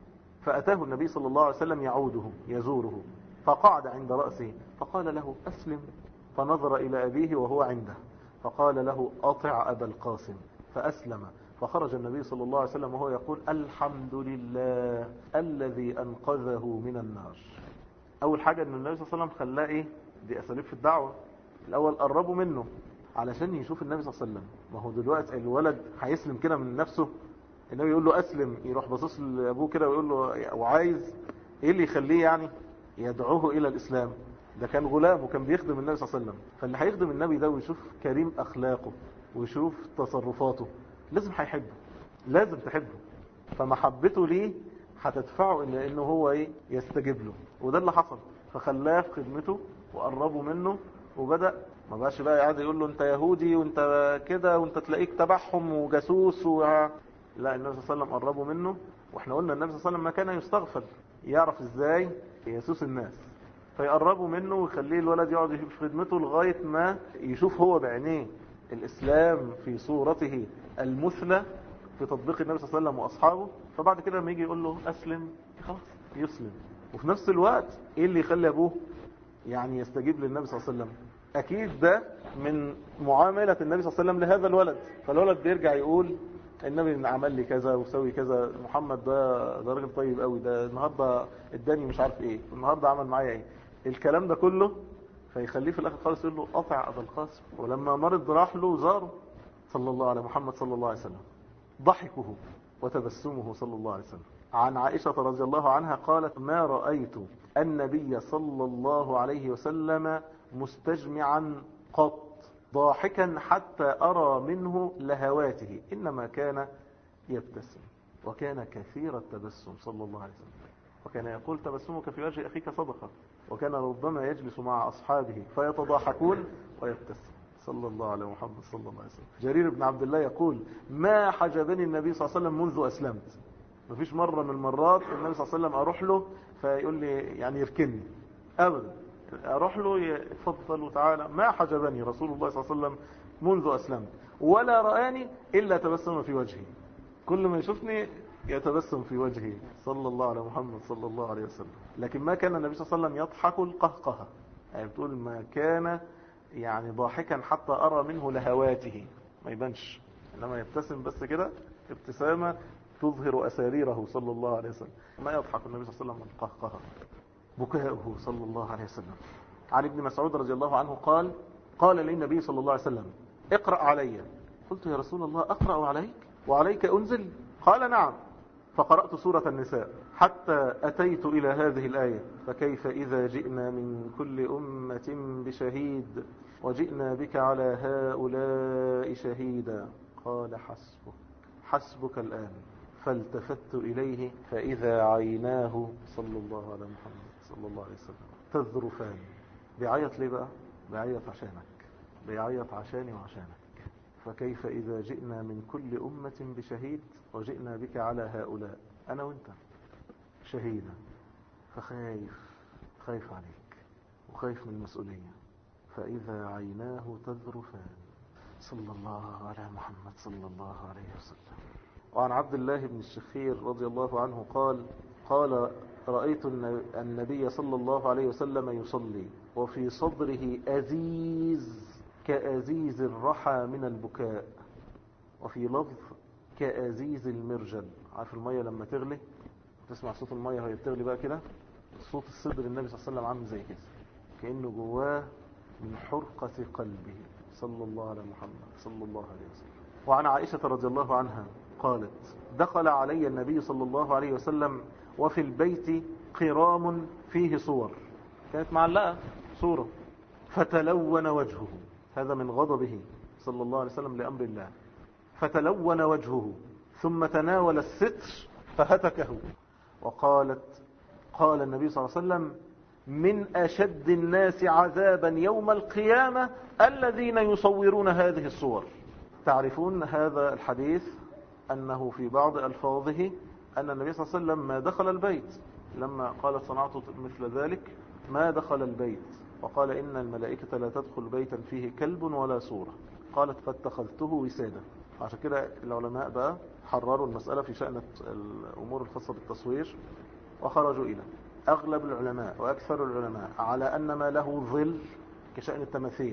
فأتاه النبي صلى الله عليه وسلم يعوده يزوره، فقعد عند رأسه فقال له أسلم، فنظر إلى أبيه وهو عنده فقال له أطع أبا القاسم، فأسلم. فخرج النبي صلى الله عليه وسلم وهو يقول الحمد لله الذي أنقذه من النار. أول حاجة أن النبي صلى الله عليه وسلم خلاه إيه؟ دي أساليب في الدعوة. الأول قربوا منه علشان يشوف النبي صلى الله عليه وسلم. ما هو دلوقتي الولد هيسلم كده من نفسه، النبي يقول له أسلم يروح باصص لأبوه كده ويقول له وعايز إيه اللي يخليه يعني يدعوه إلى الإسلام؟ ده كان غلام وكان بيخدم النبي صلى الله عليه وسلم. فاللي هيخدم النبي ده ويشوف كريم أخلاقه ويشوف تصرفاته لازم هيحبه، لازم تحبه. فمحبته ليه هتدفعه إن إنه هو إيه يستجيب له، وده اللي حصل. فخلاه في خدمته وقربوا منه، وبدأ ما بقاش بقى قاعد يقول له انت يهودي وانت كده وانت تلاقيك تبعهم وجاسوس و... لا، النبي صلى الله عليه وسلم قربوا منه. واحنا قلنا النبي صلى الله عليه وسلم ما كان يستغفل، يعرف ازاي يسوس الناس، فيقربوا منه ويخليه الولد يقعد في خدمته لغاية ما يشوف هو بعينيه الإسلام في صورته المثلى في تطبيق النبي صلى الله عليه وسلم وأصحابه. فبعد كده لما يجي يقول له أسلم خلاص يسلم. وفي نفس الوقت إيه اللي يخلي أبوه يعني يستجيب للنبي صلى الله عليه وسلم؟ أكيد ده من معاملة النبي صلى الله عليه وسلم لهذا الولد. فالولد بيرجع يقول النبي عمل لي كذا وسوي كذا، محمد ده ده راجل طيب قوي، ده النهارده اداني مش عارف ايه، النهارده عمل معايا ايه، الكلام ده كله. فيخليه في الاخر خالص يقول له اطع ابا القاسم. ولما مرض راح له زاره صلى الله عليه محمد صلى الله عليه وسلم، ضحكه وتبسمه صلى الله عليه وسلم. عن عائشة رضي الله عنها قالت ما رأيت النبي صلى الله عليه وسلم مستجمعا قط ضاحكا حتى أرى منه لهواته، إنما كان يبتسم وكان كثير التبسم صلى الله عليه وسلم. وكان يقول تبسمك في وجه أخيك صدقة، وكان ربما يجلس مع أصحابه فيتضاحكون ويبتسم صلى الله على محمد صلى الله عليه وسلم. جرير بن عبد الله يقول ما حجبني النبي صلى الله عليه وسلم منذ أسلمت. مفيش مرة من المرات النبي صلى الله عليه وسلم أروح له فيقول لي يعني يركني أبدا، أروح له يتفضل وتعالى. ما حجبني رسول الله صلى الله عليه وسلم منذ أسلمت ولا رآني إلا تبسم في وجهي، كل ما يشوفني يتبسم في وجهه صلى الله على محمد صلى الله عليه وسلم. لكن ما كان النبي صلى الله عليه وسلم يضحك القهقهة، يعني بتقول ما كان يعني ضاحكا حتى أرى منه لهواته، ما يبانش، إنما يبتسم بس كده ابتسامة تظهر أساريره صلى الله عليه وسلم. ما يضحك النبي صلى الله عليه وسلم القهقهة. بكاؤه صلى الله عليه وسلم. عن ابن مسعود رضي الله عنه قال قال لي النبي صلى الله عليه وسلم اقرأ علي. قلت يا رسول الله أقرأ عليك وعليك أنزل؟ قال نعم. فقرأت سورة النساء حتى أتيت إلى هذه الآية فكيف إذا جئنا من كل أمة بشهيد وجئنا بك على هؤلاء شهيدا. قال حسبك حسبك الآن. فالتفت إليه فإذا عيناه صلى الله على محمد صلى الله عليه وسلم تذرفان. بيعيط ليه بقى؟ بيعيط عشانك، بيعيط عشاني وعشانك. فكيف إذا جئنا من كل أمة بشهيد وجئنا بك على هؤلاء، أنا وانت شهيدا. فخايف خايف عليك وخايف من المسؤولية. فإذا عيناه تذرفان صلى الله على محمد صلى الله عليه وسلم. وعن عبد الله بن الشخير رضي الله عنه قال قال رأيت النبي صلى الله عليه وسلم يصلي وفي صدره أزيز كأزيز الرحى من البكاء، وفي لفظ كأزيز المرجل. عارف المية لما تغلي تسمع صوت المية وهي بتغلي بقى كده، صوت الصدر النبي صلى الله عليه وسلم عامل زي كده، كأنه جواه من حرقة قلبه صلى الله على محمد صلى الله عليه وسلم. وعن عائشة رضي الله عنها قالت دخل علي النبي صلى الله عليه وسلم وفي البيت قرام فيه صور، كانت معلقة صورة، فتلون وجهه، هذا من غضبه صلى الله عليه وسلم لأمر الله، فتلون وجهه ثم تناول الستر فهتكه. وقالت قال النبي صلى الله عليه وسلم من أشد الناس عذابا يوم القيامة الذين يصورون هذه الصور. تعرفون هذا الحديث أنه في بعض ألفاظه أن النبي صلى الله عليه وسلم ما دخل البيت، لما قالت صنعت مثل ذلك ما دخل البيت، وقال إن الملائكة لا تدخل بيتا فيه كلب ولا صورة. قالت فاتخذته وسادة. عشان كده العلماء بقى حرروا المسألة في شأن الأمور الخاصة بالتصوير، وخرجوا إلى أغلب العلماء وأكثر العلماء على أن ما له ظل كشأن التماثيل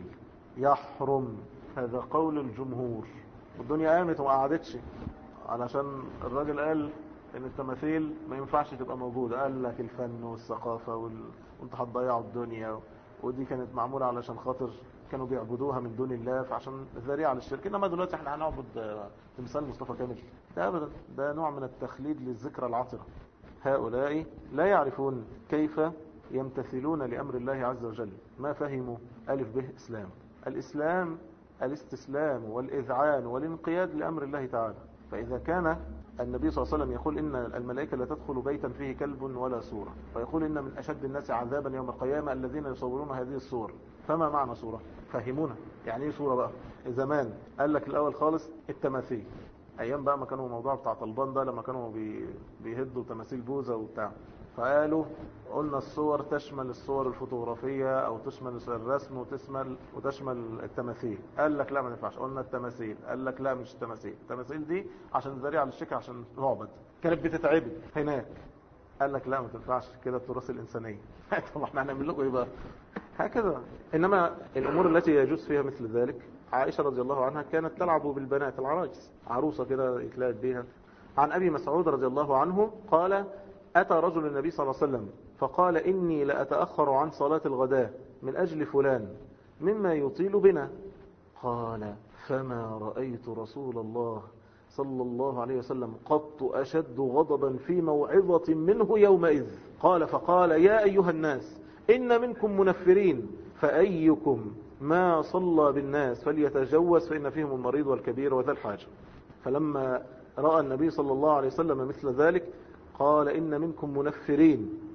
يحرم. هذا قول الجمهور. والدنيا قامت وما قعدتش علشان الراجل قال ان التماثيل ما ينفعش تبقى موجودة، قال لك الفن والثقافة وال... وانت هتضيعوا الدنيا، ودي كانت معمولة علشان خاطر كانوا بيعبدوها من دون الله فعشان ذريعة للشرك. انما دلوقتي احنا هنعبد تمثال مصطفى كامل؟ ده ابدا، ده نوع من التخليد للذكرى العطرة. هؤلاء لا يعرفون كيف يمتثلون لأمر الله عز وجل، ما فهموا ألف به إسلام. الإسلام الاستسلام والإذعان والانقياد لأمر الله تعالى. فإذا كان النبي صلى الله عليه وسلم يقول إن الملائكة لا تدخل بيتا فيه كلب ولا صورة، فيقول إن من أشد الناس عذابا يوم القيامة الذين يصورون هذه الصور، فما معنى صورة؟ فهمونا يعني ايه صورة بقى. زمان قال لك الأول خالص التماثيل، أيام بقى ما كانوا موضوع بتاع طلبان ده، لما كانوا بي بيهدوا تماثيل بوزة وبتاع، فقالوا قلنا الصور تشمل الصور الفوتوغرافية او تشمل الرسم وتشمل وتشمل التماثيل. قال لك لا ما ينفعش. قلنا التماثيل، قال لك لا مش التماثيل، التماثيل دي عشان ذريعة للشرك، عشان تعبد، كانت بتتعبد هناك. قال لك لا ما تنفعش كده، التراث الانسانيه. طب احنا هنعمل لكم ايه بقى؟ هكذا. انما الامور التي يجوز فيها مثل ذلك، عائشة رضي الله عنها كانت تلعب بالبنات العرايس، عروسة كده يتلاقى بيها. عن ابي مسعود رضي الله عنه قال أتى رجل النبي صلى الله عليه وسلم فقال إني لأتأخر عن صلاة الغداء من أجل فلان مما يطيل بنا. قال فما رأيت رسول الله صلى الله عليه وسلم قط أشد غضبا في موعظة منه يومئذ. قال فقال يا أيها الناس إن منكم منفرين فأيكم ما صلى بالناس فليتجوز فإن فيهم المريض والكبير وذا الحاجة. فلما رأى النبي صلى الله عليه وسلم مثل ذلك قال إن منكم منفرين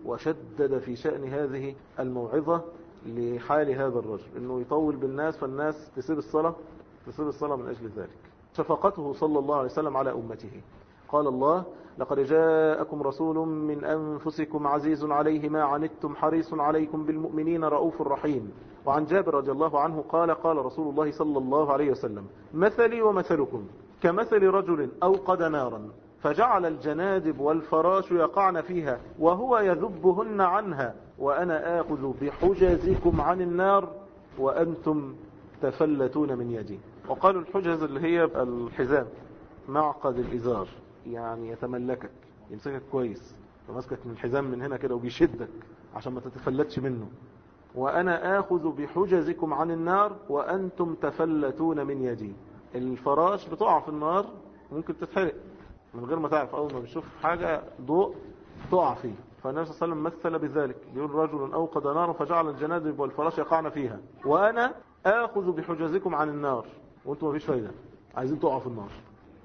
وشدد في شأن هذه الموعظة لحال هذا الرجل انه يطول بالناس فالناس تسيب الصلاة تسيب الصلاة من اجل ذلك. شفقته صلى الله عليه وسلم على امته. قال الله: لقد جاءكم رسول من انفسكم عزيز عليه ما عنتم حريص عليكم بالمؤمنين رؤوف رحيم. وعن جابر رضي الله عنه قال: قال رسول الله صلى الله عليه وسلم: مثلي ومثلكم كمثل رجل اوقد نارا فجعل الجنادب والفراش يقعن فيها وهو يذبهن عنها وأنا آخذ بحجزكم عن النار وأنتم تفلتون من يدي. وقالوا الحجز اللي هي الحزام، معقد الإزار، يعني يتملكك، يمسكك كويس، فمسكك من الحزام من هنا كده وبيشدك عشان ما تتفلتش منه. وأنا آخذ بحجزكم عن النار وأنتم تفلتون من يدي. الفراش بتقع في النار ممكن تتحرق من غير ما تعرف، أول ما بتشوف حاجة ضوء تقع فيه. فالنبي صلى الله عليه وسلم مثل بذلك، يقول: رجل أوقد نارا فجعل الجنادب والفراش يقعن فيها وأنا آخذ بحجزكم عن النار وأنتم ما فيش فايدة، عايزين تقعوا في النار.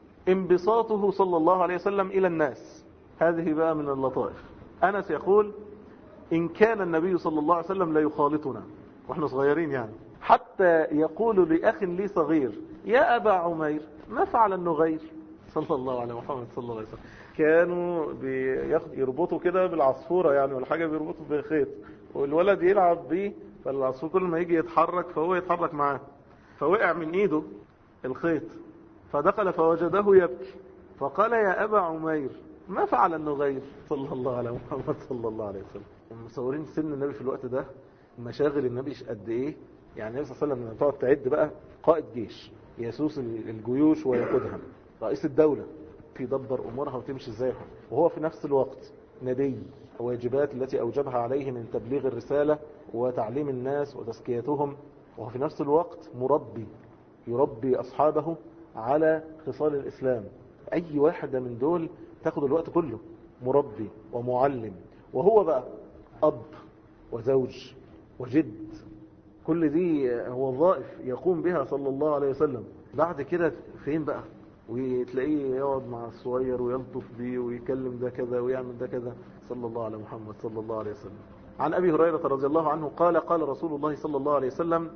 انبساطه صلى الله عليه وسلم إلى الناس، هذه بقى من اللطائف. أنس يقول: إن كان النبي صلى الله عليه وسلم لا يخالطنا وإحنا صغيرين يعني، حتى يقول لأخ لي صغير: يا أبا عمير ما فعل النغير؟ صلى الله عليه محمد صلى الله عليه وسلم. كانوا يربطوا كده بالعصفورة يعني ولا حاجة، بيربطوا بخيط والولد يلعب بيه، فالعصفور كل ما يجي يتحرك فهو يتحرك معاه، فوقع من ايده الخيط فدخل فوجده يبكي فقال: يا أبا عمير ما فعل النغير؟ صلى الله عليه محمد صلى الله عليه وسلم. مصورين سن النبي في الوقت ده، مشاغل النبي قد ايه يعني. النبي صلى الله عليه وسلم لما تقعد تعد بقى، قائد جيش يسوس الجيوش ويقودها، رئيس الدولة في دبر أمورها وتمشي ازاي، وهو في نفس الوقت نبي، واجبات التي أوجبها عليه من تبليغ الرسالة وتعليم الناس وتزكيتهم، وهو في نفس الوقت مربي يربي أصحابه على خصال الإسلام. أي واحدة من دول تاخد الوقت كله، مربي ومعلم، وهو بقى أب وزوج وجد. كل دي هو وظائف يقوم بها صلى الله عليه وسلم. بعد كده فين بقى؟ وتلاقيه يقعد مع الصغير ويلطف بيه ويكلم ده كذا ويعمل ده كذا، صلى الله على محمد صلى الله عليه وسلم. عن أبي هريرة رضي الله عنه قال: قال رسول الله صلى الله عليه وسلم: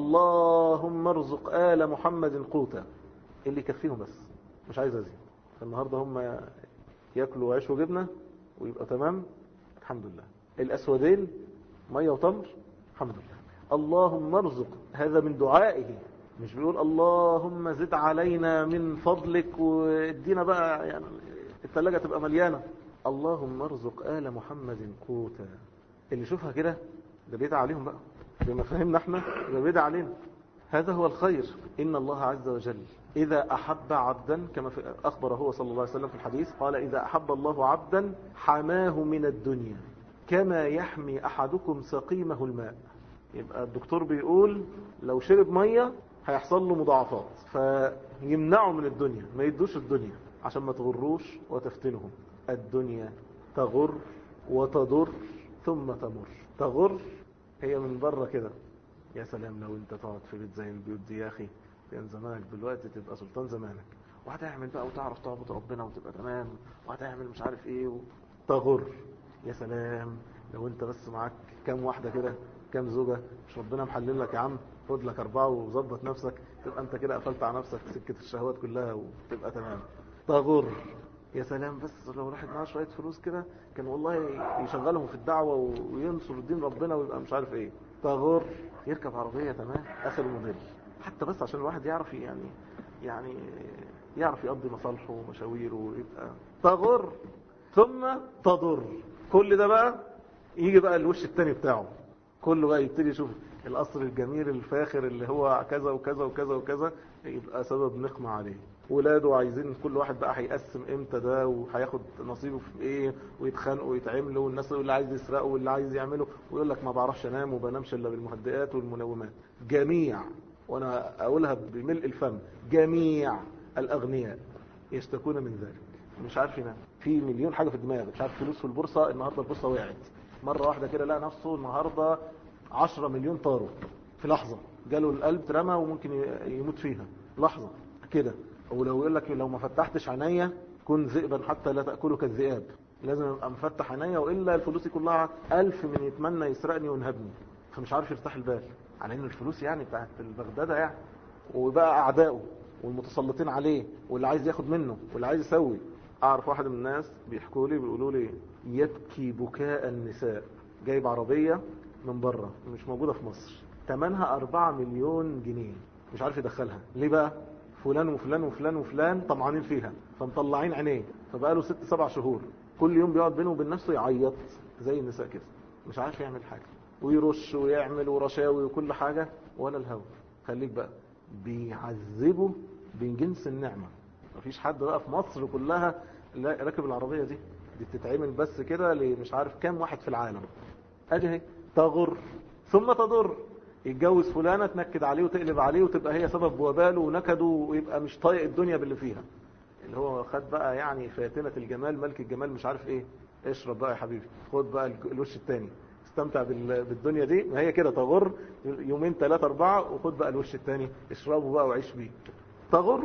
اللهم ارزق آل محمد قوتا. اللي يكفيهم بس، مش عايز أزيد. فالنهاردة هم يأكلوا وعيش وجبنة ويبقى تمام، الحمد لله. الأسودين مية وتمر، الحمد لله. اللهم ارزق، هذا من دعائه، مش بيقول اللهم زد علينا من فضلك وادينا بقى يعني الثلاجة تبقى مليانة. اللهم ارزق آل محمد قوتا. اللي يشوفها كده ده بيدعى عليهم بقى، بما فهمنا احنا ده بيدعى علينا. هذا هو الخير. إن الله عز وجل إذا أحب عبدا، كما أخبر هو صلى الله عليه وسلم في الحديث، قال: إذا أحب الله عبدا حماه من الدنيا كما يحمي أحدكم سقيمه الماء. يبقى الدكتور بيقول لو شرب مية هيحصل له مضاعفات، فيمنعه من الدنيا، ما يدوش الدنيا عشان ما تغروش وتفتنهم. الدنيا تغر وتضر ثم تمر. تغر هي من بره كده، يا سلام لو انت تقعد في بيت زي البيوت دي يا اخي، كان زمانك دلوقتي تبقى سلطان زمانك، وهتعمل بقى وتعرف تعبد ربنا وتبقى تمام، وهتعمل مش عارف ايه و... تغر. يا سلام لو انت بس معاك كام واحدة كده، كام زوجة، مش ربنا محلل لك يا عم، خد لك أربعة وظبط نفسك، تبقى انت كده قفلت على نفسك سكة الشهوات كلها وتبقى تمام. تغر. يا سلام بس لو الواحد معاه شوية فلوس كده، كان والله يشغلهم في الدعوة وينصر الدين ربنا ويبقى مش عارف ايه. تغر. يركب عربية تمام آخر الموديل، حتى بس عشان الواحد يعرف يعني يعني يعرف يقضي مصالحه ومشاويره ويبقى. تغر ثم تضر. كل ده بقى يجي بقى الوش التاني بتاعه، كله بقى يبتدي يشوف القصر الجميل الفاخر اللي هو كذا وكذا وكذا وكذا، يبقى سبب نقمة عليه. ولاده عايزين كل واحد بقى هيقسم امتى ده وهياخد نصيبه في ايه، ويتخانقوا ويتعملوا، والناس اللي عايز يسرقه واللي عايز يعمله، ويقول لك ما بعرفش انام وبنامش الا بالمهدئات والمنومات. جميع، وانا اقولها بملء الفم، جميع الاغنياء يشتكون من ذلك. مش عارف ينام، في مليون حاجة في الدماغ، مش عارف فلوس في البورصة، النهاردة البورصة وقعت مرة واحدة كده، لقى نفسه النهاردة عشرة مليون طاروا في لحظة، جاله القلب ترمى وممكن يموت فيها لحظة كده. ولو يقول لك لو ما فتحتش عينيا كن ذئبا حتى لا تأكلك الذئاب، لازم ابقى مفتح عينيا، والا الفلوس كلها الف من يتمنى يسرقني وينهبني، فمش عارف يرتاح البال على ان الفلوس يعني بتاعت البغداده يعني. وبقى اعدائه والمتسلطين عليه واللي عايز ياخد منه واللي عايز يسوي. اعرف واحد من الناس بيحكوا لي بيقولوا لي يبكي بكاء النساء، جايب عربيه من بره مش موجوده في مصر، ثمنها أربعة مليون جنيه، مش عارف يدخلها ليه بقى؟ فلان وفلان وفلان وفلان طمعانين فيها فمطلعين عينيه، فبقى له ست سبع شهور كل يوم بيقعد بينه وبين نفسه يعيط زي النساء كده، مش عارف يعمل حاجه، ويرش ويعمل ورشاوي وكل حاجه ولا الهوى. خليك بقى بيعذبه من جنس النعمه. مفيش حد بقى في مصر كلها راكب العربيه دي، دي بتتعمل بس كده مش عارف كام واحد في العالم. ادي اهي تغر ثم تضر. يتجوز فلانه تنكد عليه وتقلب عليه وتبقى هي سبب وباله ونكده ويبقى مش طايق الدنيا باللي فيها، اللي هو خد بقى يعني فاتنه الجمال ملك الجمال مش عارف ايه. اشرب بقى يا حبيبي، خد بقى الوش التاني، استمتع بالدنيا دي، ما هي كده تغر يومين ثلاثة أربعة وخد بقى الوش التاني اشربه بقى وعيش بيه. تغر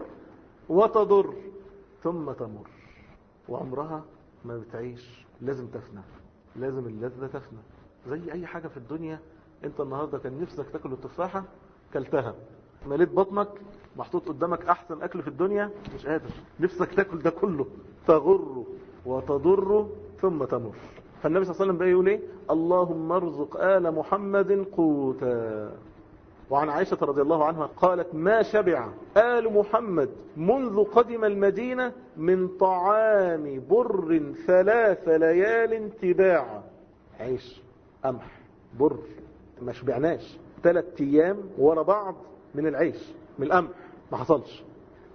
وتضر ثم تمر، وعمرها ما بتعيش، لازم تفنى، لازم اللذة تفنى. زي أي حاجة في الدنيا، أنت النهاردة كان نفسك تاكل التفاحة كلتها، مليت بطنك، محطوط قدامك أحسن أكل في الدنيا مش قادر، نفسك تاكل ده كله. تغر وتضر ثم تمر. فالنبي صلى الله عليه وسلم بقى يقول ايه؟ اللهم ارزق آل محمد قوتا. وعن عائشة رضي الله عنها قالت ما شبع آل محمد منذ قدم المدينة من طعام بر ثلاث ليال تباعا. عيش قمح بر ما شبعناش ثلاث ايام ورا بعض من العيش من القمح، ما حصلش.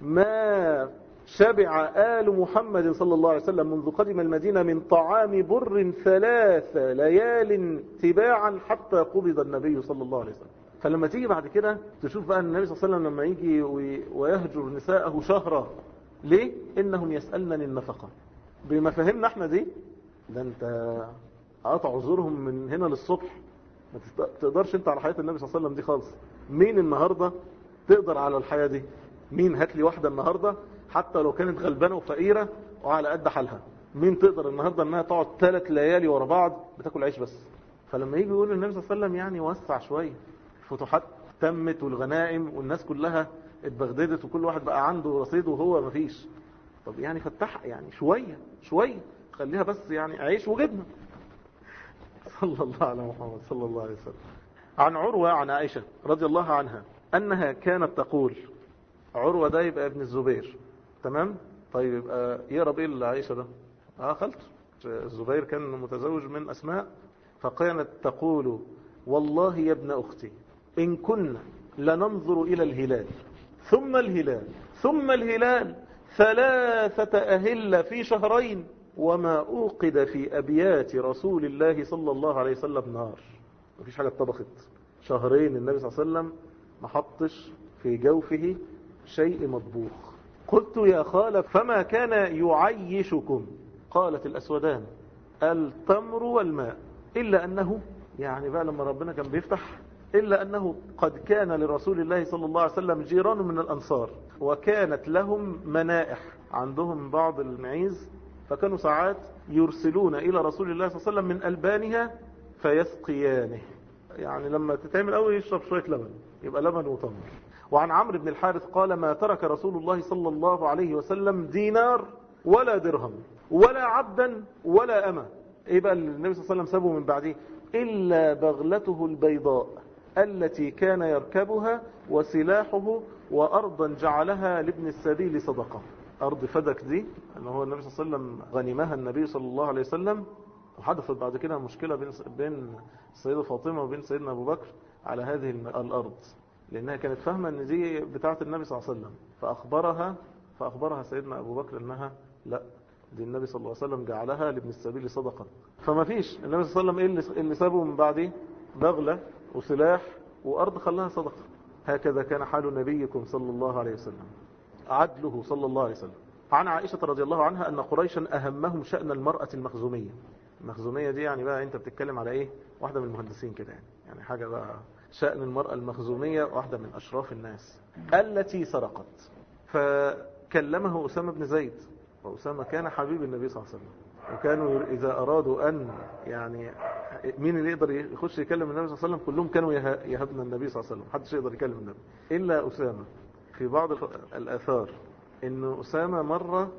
ما شبع آل محمد صلى الله عليه وسلم منذ قدم المدينة من طعام بر ثلاث ليال تباعا حتى قبض النبي صلى الله عليه وسلم. فلما تيجي بعد كده تشوف بقى النبي صلى الله عليه وسلم لما يجي ويهجر نساءه شهرا، ليه؟ إنهم يسألنني النفقة. بمفاهيمنا احنا دي، ده انت قطع عذورهم من هنا للصبح، ما تقدرش انت على حياة النبي صلى الله عليه وسلم دي خالص. مين النهاردة تقدر على الحياة دي؟ مين؟ هات لي واحدة النهاردة حتى لو كانت غلبانة وفقيرة وعلى قد حالها، مين تقدر النهاردة انها تقعد ثلاث ليالي ورا بعض بتاكل عيش بس؟ فلما يجي يقول النبي صلى الله عليه وسلم يعني وسع شوية، الفتوحات تمت والغنائم والناس كلها اتبغددت وكل واحد بقى عنده رصيد وهو مفيش، طب يعني فتح يعني شوية شوية، خليها بس يعني عيش وجبنة. صلى الله على محمد صلى الله عليه وسلم. عن عروة عن عائشة رضي الله عنها أنها كانت تقول، عروة ده يبقى ابن الزبير، تمام؟ طيب يبقى يقرب ايه لعائشة ده؟ اه خلته. الزبير كان متزوج من أسماء، فكانت تقول والله يا ابن أختي إن كنا لننظر إلى الهلال ثم الهلال ثم الهلال ثلاثة أهل في شهرين وما أوقد في أبيات رسول الله صلى الله عليه وسلم نار. مفيش حاجة اتطبخت شهرين النبي صلى الله عليه وسلم ما حطش في جوفه شيء مطبوخ. قلت يا خالة فما كان يعيشكم؟ قالت الأسودان التمر والماء، إلا أنه يعني بقى لما ربنا كان بيفتح، إلا أنه قد كان لرسول الله صلى الله عليه وسلم جيران من الأنصار وكانت لهم منائح، عندهم بعض المعيز، فكانوا ساعات يرسلون إلى رسول الله صلى الله عليه وسلم من ألبانها فيسقيانه، يعني لما تتعمل أول يشرب شوية لبن يبقى لبن وتمر. وعن عمرو بن الحارث قال ما ترك رسول الله صلى الله عليه وسلم دينار ولا درهم ولا عبدا ولا أمة. إيه بقى النبي صلى الله عليه وسلم سابه من بعده؟ إلا بغلته البيضاء التي كان يركبها وسلاحه وأرضا جعلها لابن السبيل صدقة. أرض فدك دي اللي هو النبي صلى الله عليه وسلم غنمها النبي صلى الله عليه وسلم، وحدثت بعد كده مشكلة بين بين السيدة فاطمة وبين سيدنا أبو بكر على هذه الأرض، لأنها كانت فاهمة أن دي بتاعة النبي صلى الله عليه وسلم، فأخبرها فأخبرها سيدنا أبو بكر أنها لا، دي النبي صلى الله عليه وسلم جعلها لابن السبيل صدقة. فما فيش النبي صلى الله عليه وسلم إيه اللي سابه من بعده؟ بغلة وسلاح وأرض خلاها صدقة. هكذا كان حال نبيكم صلى الله عليه وسلم، عدله صلى الله عليه وسلم. عن عائشة رضي الله عنها أن قريشا أهمهم شأن المرأة المخزومية. المخزومية دي يعني بقى أنت بتتكلم على إيه؟ واحدة من المهندسين كده يعني. يعني حاجة بقى شأن المرأة المخزومية، واحدة من أشراف الناس التي سرقت. فكلمه أسامة بن زيد، وأسامة كان حبيب النبي صلى الله عليه وسلم، وكانوا إذا أرادوا أن يعني مين اللي يقدر يخش يكلم النبي صلى الله عليه وسلم، كلهم كانوا يهبنا النبي صلى الله عليه وسلم، محدش يقدر يكلم النبي إلا أسامة. في بعض الآثار إن أسامة مرة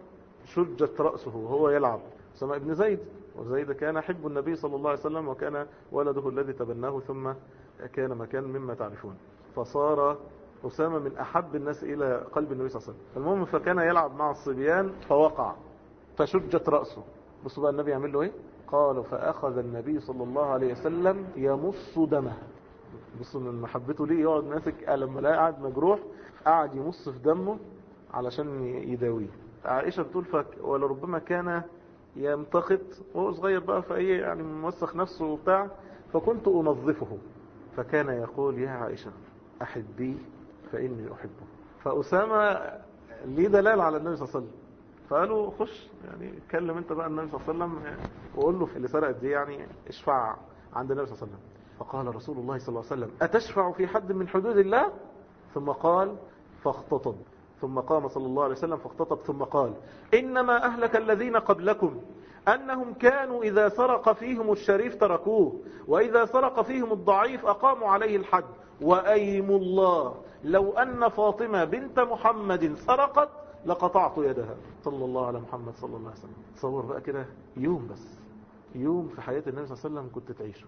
شجت رأسه وهو يلعب، أسامة ابن زيد، وزيد كان حب النبي صلى الله عليه وسلم وكان ولده الذي تبناه ثم كان مكان مما تعرفون، فصار أسامة من أحب الناس إلى قلب النبي صلى الله عليه وسلم. المهم فكان يلعب مع الصبيان فوقع فشجت رأسه. بصوا بقى النبي يعمل له إيه؟ قال فأخذ النبي صلى الله عليه وسلم يمص دمه. بصوا من محبته ليه يقعد ماسك، لما لا قاعد مجروح قاعد يمص في دمه علشان يداويه. عائشة بتقول فك ولربما كان يمتقط وهو صغير بقى فايه يعني موسخ نفسه وبتاع، فكنت أنظفه فكان يقول يا عائشة أحبيه فإني أحبه. فأسامة ليه دلال على النبي صلى الله عليه وسلم، فقالوا خش يعني اتكلم انت بقى النبي صلى الله عليه وسلم وقول له في اللي سرقت دي يعني اشفع عند النبي صلى الله عليه وسلم. فقال رسول الله صلى الله عليه وسلم أتشفع في حد من حدود الله؟ ثم قال فاختطب، ثم قام صلى الله عليه وسلم فاختطب ثم قال إنما أهلك الذين قبلكم أنهم كانوا إذا سرق فيهم الشريف تركوه وإذا سرق فيهم الضعيف أقاموا عليه الحد، وأيم الله لو أن فاطمة بنت محمد سرقت لقطعت يدها. صلى الله على محمد صلى الله عليه وسلم. تصور بقى كده يوم بس، يوم في حياة النبي صلى الله عليه وسلم كنت تعيشه.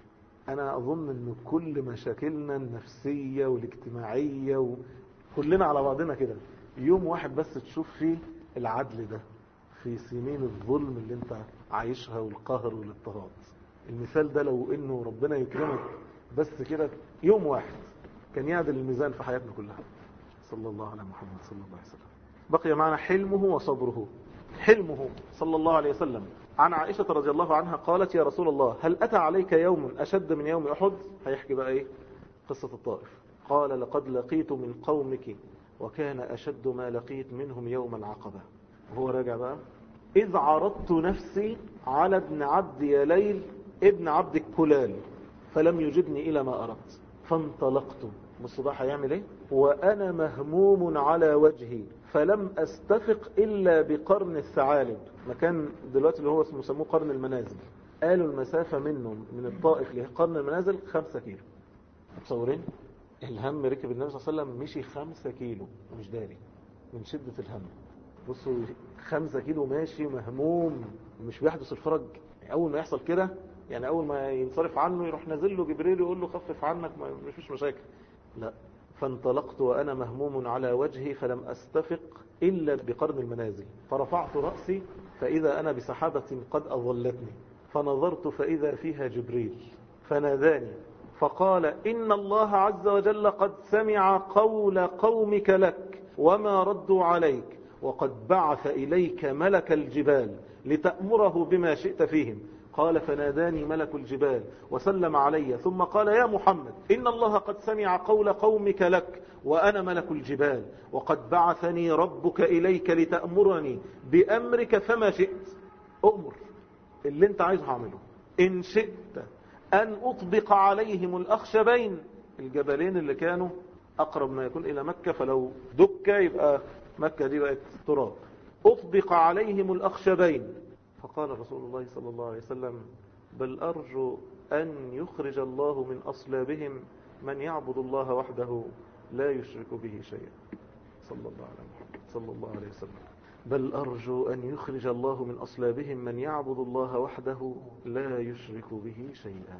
أنا أظن أن كل مشاكلنا النفسية والاجتماعية وكلنا على بعضنا كده يوم واحد بس تشوف فيه العدل ده في سنين الظلم اللي انت عايشها والقهر والاضطهاد. المثال ده لو انه ربنا يكرمك بس كده يوم واحد كان يعدل الميزان في حياتنا كلها. صلى الله على محمد صلى الله عليه وسلم. بقي معنا حلمه وصبره. حلمه صلى الله عليه وسلم عن عائشة رضي الله عنها قالت يا رسول الله هل أتى عليك يوم أشد من يوم أحد؟ هيحكي بقى إيه قصة الطائف. قال لقد لقيت من قومك وكان أشد ما لقيت منهم يوم العقبة. وهو راجع بقى إذ عرضت نفسي على ابن عبد يليل ابن عبد الكلال فلم يجبني إلى ما أردت فانطلقت. بصوا بقى هيعمل إيه؟ وأنا مهموم على وجهي فلم أستفق إلا بقرن الثعالب. مكان دلوقتي اللي هو مسموه قرن المنازل، قالوا المسافة منه من الطائف لقرن المنازل خمسة كيلو. متصورين؟ الهم ركب النبي صلى الله عليه وسلم مشي خمسة كيلو مش داري من شدة الهم. بصوا خمسة كيلو ماشي مهموم مش بيحدث الفرج. أول ما يحصل كده يعني أول ما ينصرف عنه يروح نازل له جبريل يقول له خفف عنك ما فيش مشاكل. لا، فانطلقت وأنا مهموم على وجهي فلم أستفق إلا بقرن المنازل فرفعت رأسي فإذا أنا بسحابة قد أظلتني فنظرت فإذا فيها جبريل فناداني فقال إن الله عز وجل قد سمع قول قومك لك وما ردوا عليك وقد بعث إليك ملك الجبال لتأمره بما شئت فيهم. قال فناداني ملك الجبال وسلم علي ثم قال يا محمد إن الله قد سمع قول قومك لك وأنا ملك الجبال وقد بعثني ربك إليك لتأمرني بأمرك فما شئت. أؤمر اللي انت عايزه هعمله. إن شئت أن أطبق عليهم الأخشبين، الجبلين اللي كانوا أقرب ما يكون إلى مكة فلو دكة يبقى مكة دي بقت تراب. أطبق عليهم الأخشبين. فقال رسول الله صلى الله عليه وسلم بل أرجو أن يخرج الله من أصلابهم من يعبد الله وحده لا يشرك به شيئا. صلى الله عليه محمد صلى الله عليه وسلم. بل أرجو أن يخرج الله من أصلابهم من يعبد الله وحده لا يشرك به شيئا.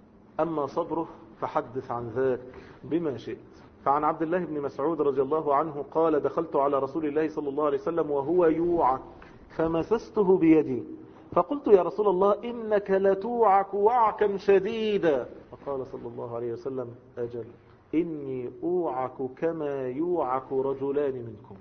أما صبره فحدث عن ذاك بما شئت. فعن عبد الله بن مسعود رضي الله عنه قال دخلت على رسول الله صلى الله عليه وسلم وهو يوعك فمسسته بيدي فقلت يا رسول الله إنك لتوعك وعكا شديدا. فقال صلى الله عليه وسلم أجل إني أوعك كما يوعك رجلان منكم.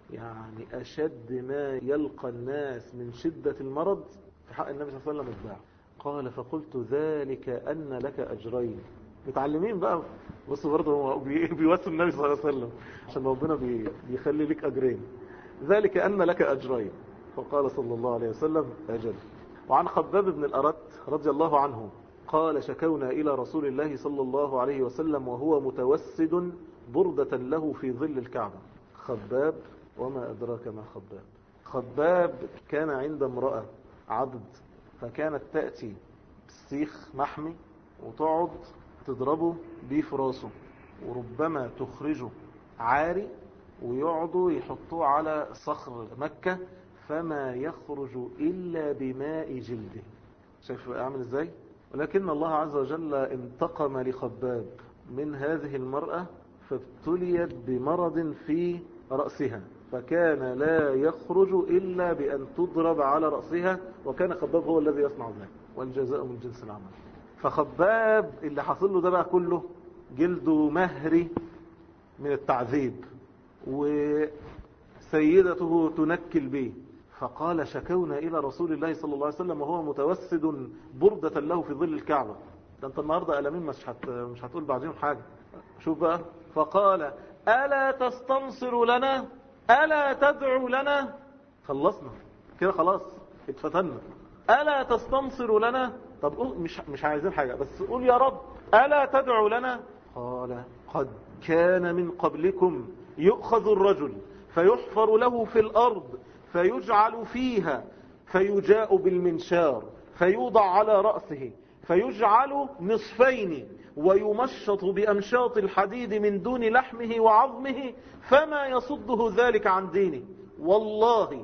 يعني أشد ما يلقى الناس من شدة المرض في حق النبي صلى الله عليه وسلم اتباع. قال فقلت ذلك أن لك أجرين. متعلمين بقى بصوا برضه هو بيوصل النبي صلى الله عليه وسلم عشان ربنا بيخلي لك أجرين. ذلك أن لك أجرين. فقال صلى الله عليه وسلم أجل. وعن خباب بن الأرت رضي الله عنه قال شكونا إلى رسول الله صلى الله عليه وسلم وهو متوسد بردة له في ظل الكعبة. خباب وما أدراك ما خباب. خباب كان عند امرأة عضد، فكانت تأتي بسيخ محمي وتقعد تضربه بيه في راسه، وربما تخرجه عاري ويقعدوا يحطوه على صخر مكة فما يخرج إلا بماء جلده. شايف أعمل إزاي؟ ولكن الله عز وجل انتقم لخباب من هذه المرأة فابتليت بمرض في رأسها، فكان لا يخرج إلا بأن تضرب على رأسها، وكان خباب هو الذي يصنع ذلك، والجزاء من جنس العمل. فخباب اللي حصل له ده بقى كله جلده مهري من التعذيب، وسيدته تنكل به، فقال شكونا إلى رسول الله صلى الله عليه وسلم وهو متوسد بردة له في ظل الكعبة. ده انت النهاردة ألمين مش, هت... مش هتقول بعدين حاجة. شوف بقى، فقال ألا تستنصر لنا، ألا تدعو لنا. خلصنا كده خلاص، اتفتنا. ألا تستنصر لنا، طب قول، مش, مش عايزين حاجة بس قول يا رب ألا تدعو لنا. قال قد كان من قبلكم يؤخذ الرجل فيحفر له في الأرض فيجعل فيها فيجاء بالمنشار فيوضع على رأسه فيجعل نصفين ويمشط بأمشاط الحديد من دون لحمه وعظمه فما يصده ذلك عن دينه. والله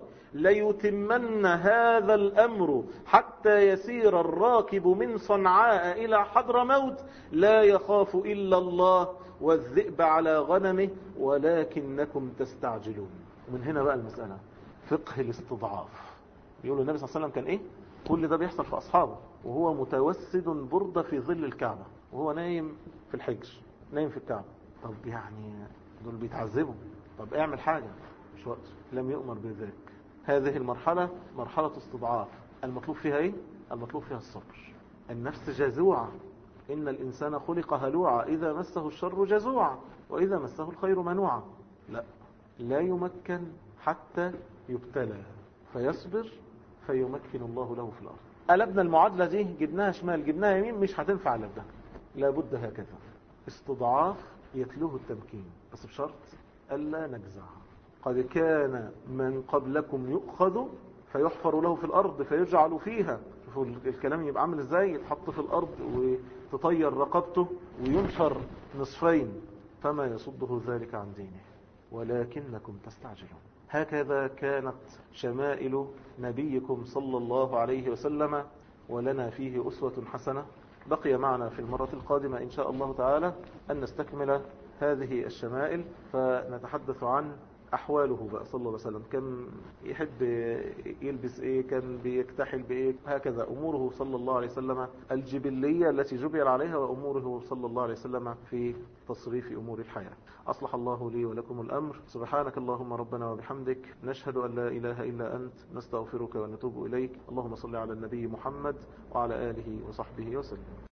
ليتمن هذا الأمر حتى يسير الراكب من صنعاء إلى حضرموت لا يخاف إلا الله والذئب على غنمه ولكنكم تستعجلون. ومن هنا بقى المسألة فقه الاستضعاف. يقول النبي صلى الله عليه وسلم كان ايه؟ كل ده بيحصل في أصحابه وهو متوسد بردة في ظل الكعبة وهو نايم في الحجر، نايم في الكعبة. طب يعني دول بيتعذبوا، طب اعمل حاجة، مش وقت، لم يؤمر بذلك. هذه المرحلة مرحلة استضعاف، المطلوب فيها ايه؟ المطلوب فيها الصبر. النفس جزوعة، إن الإنسان خلق هلوعا إذا مسه الشر جزوعا وإذا مسه الخير منوعا. لا، لا يمكن حتى يبتلى فيصبر فيمكن الله له في الأرض. قلبنا المعادلة دي، جبناها شمال جبناها يمين، مش هتنفع قلبها، لابد هكذا. استضعاف يتلوه التمكين، بس بشرط ألا نجزع. قد كان من قبلكم يؤخذ فيحفر له في الأرض فيجعل فيها. شوفوا الكلام يبقى عامل ازاي، يتحط في الأرض وتطير رقبته وينشر نصفين فما يصده ذلك عن دينه ولكنكم تستعجلون. هكذا كانت شمائل نبيكم صلى الله عليه وسلم، ولنا فيه أسوة حسنة. بقي معنا في المرة القادمة إن شاء الله تعالى أن نستكمل هذه الشمائل فنتحدث عن أحواله بقى صلى الله عليه وسلم، كان يحب يلبس إيه، كان بيكتحل بإيه، هكذا أموره صلى الله عليه وسلم الجبلية التي جبل عليها، وأموره صلى الله عليه وسلم في تصريف أمور الحياة. أصلح الله لي ولكم الأمر. سبحانك اللهم ربنا وبحمدك، نشهد أن لا إله إلا أنت، نستغفرك ونتوب إليك. اللهم صل على النبي محمد وعلى آله وصحبه وسلم.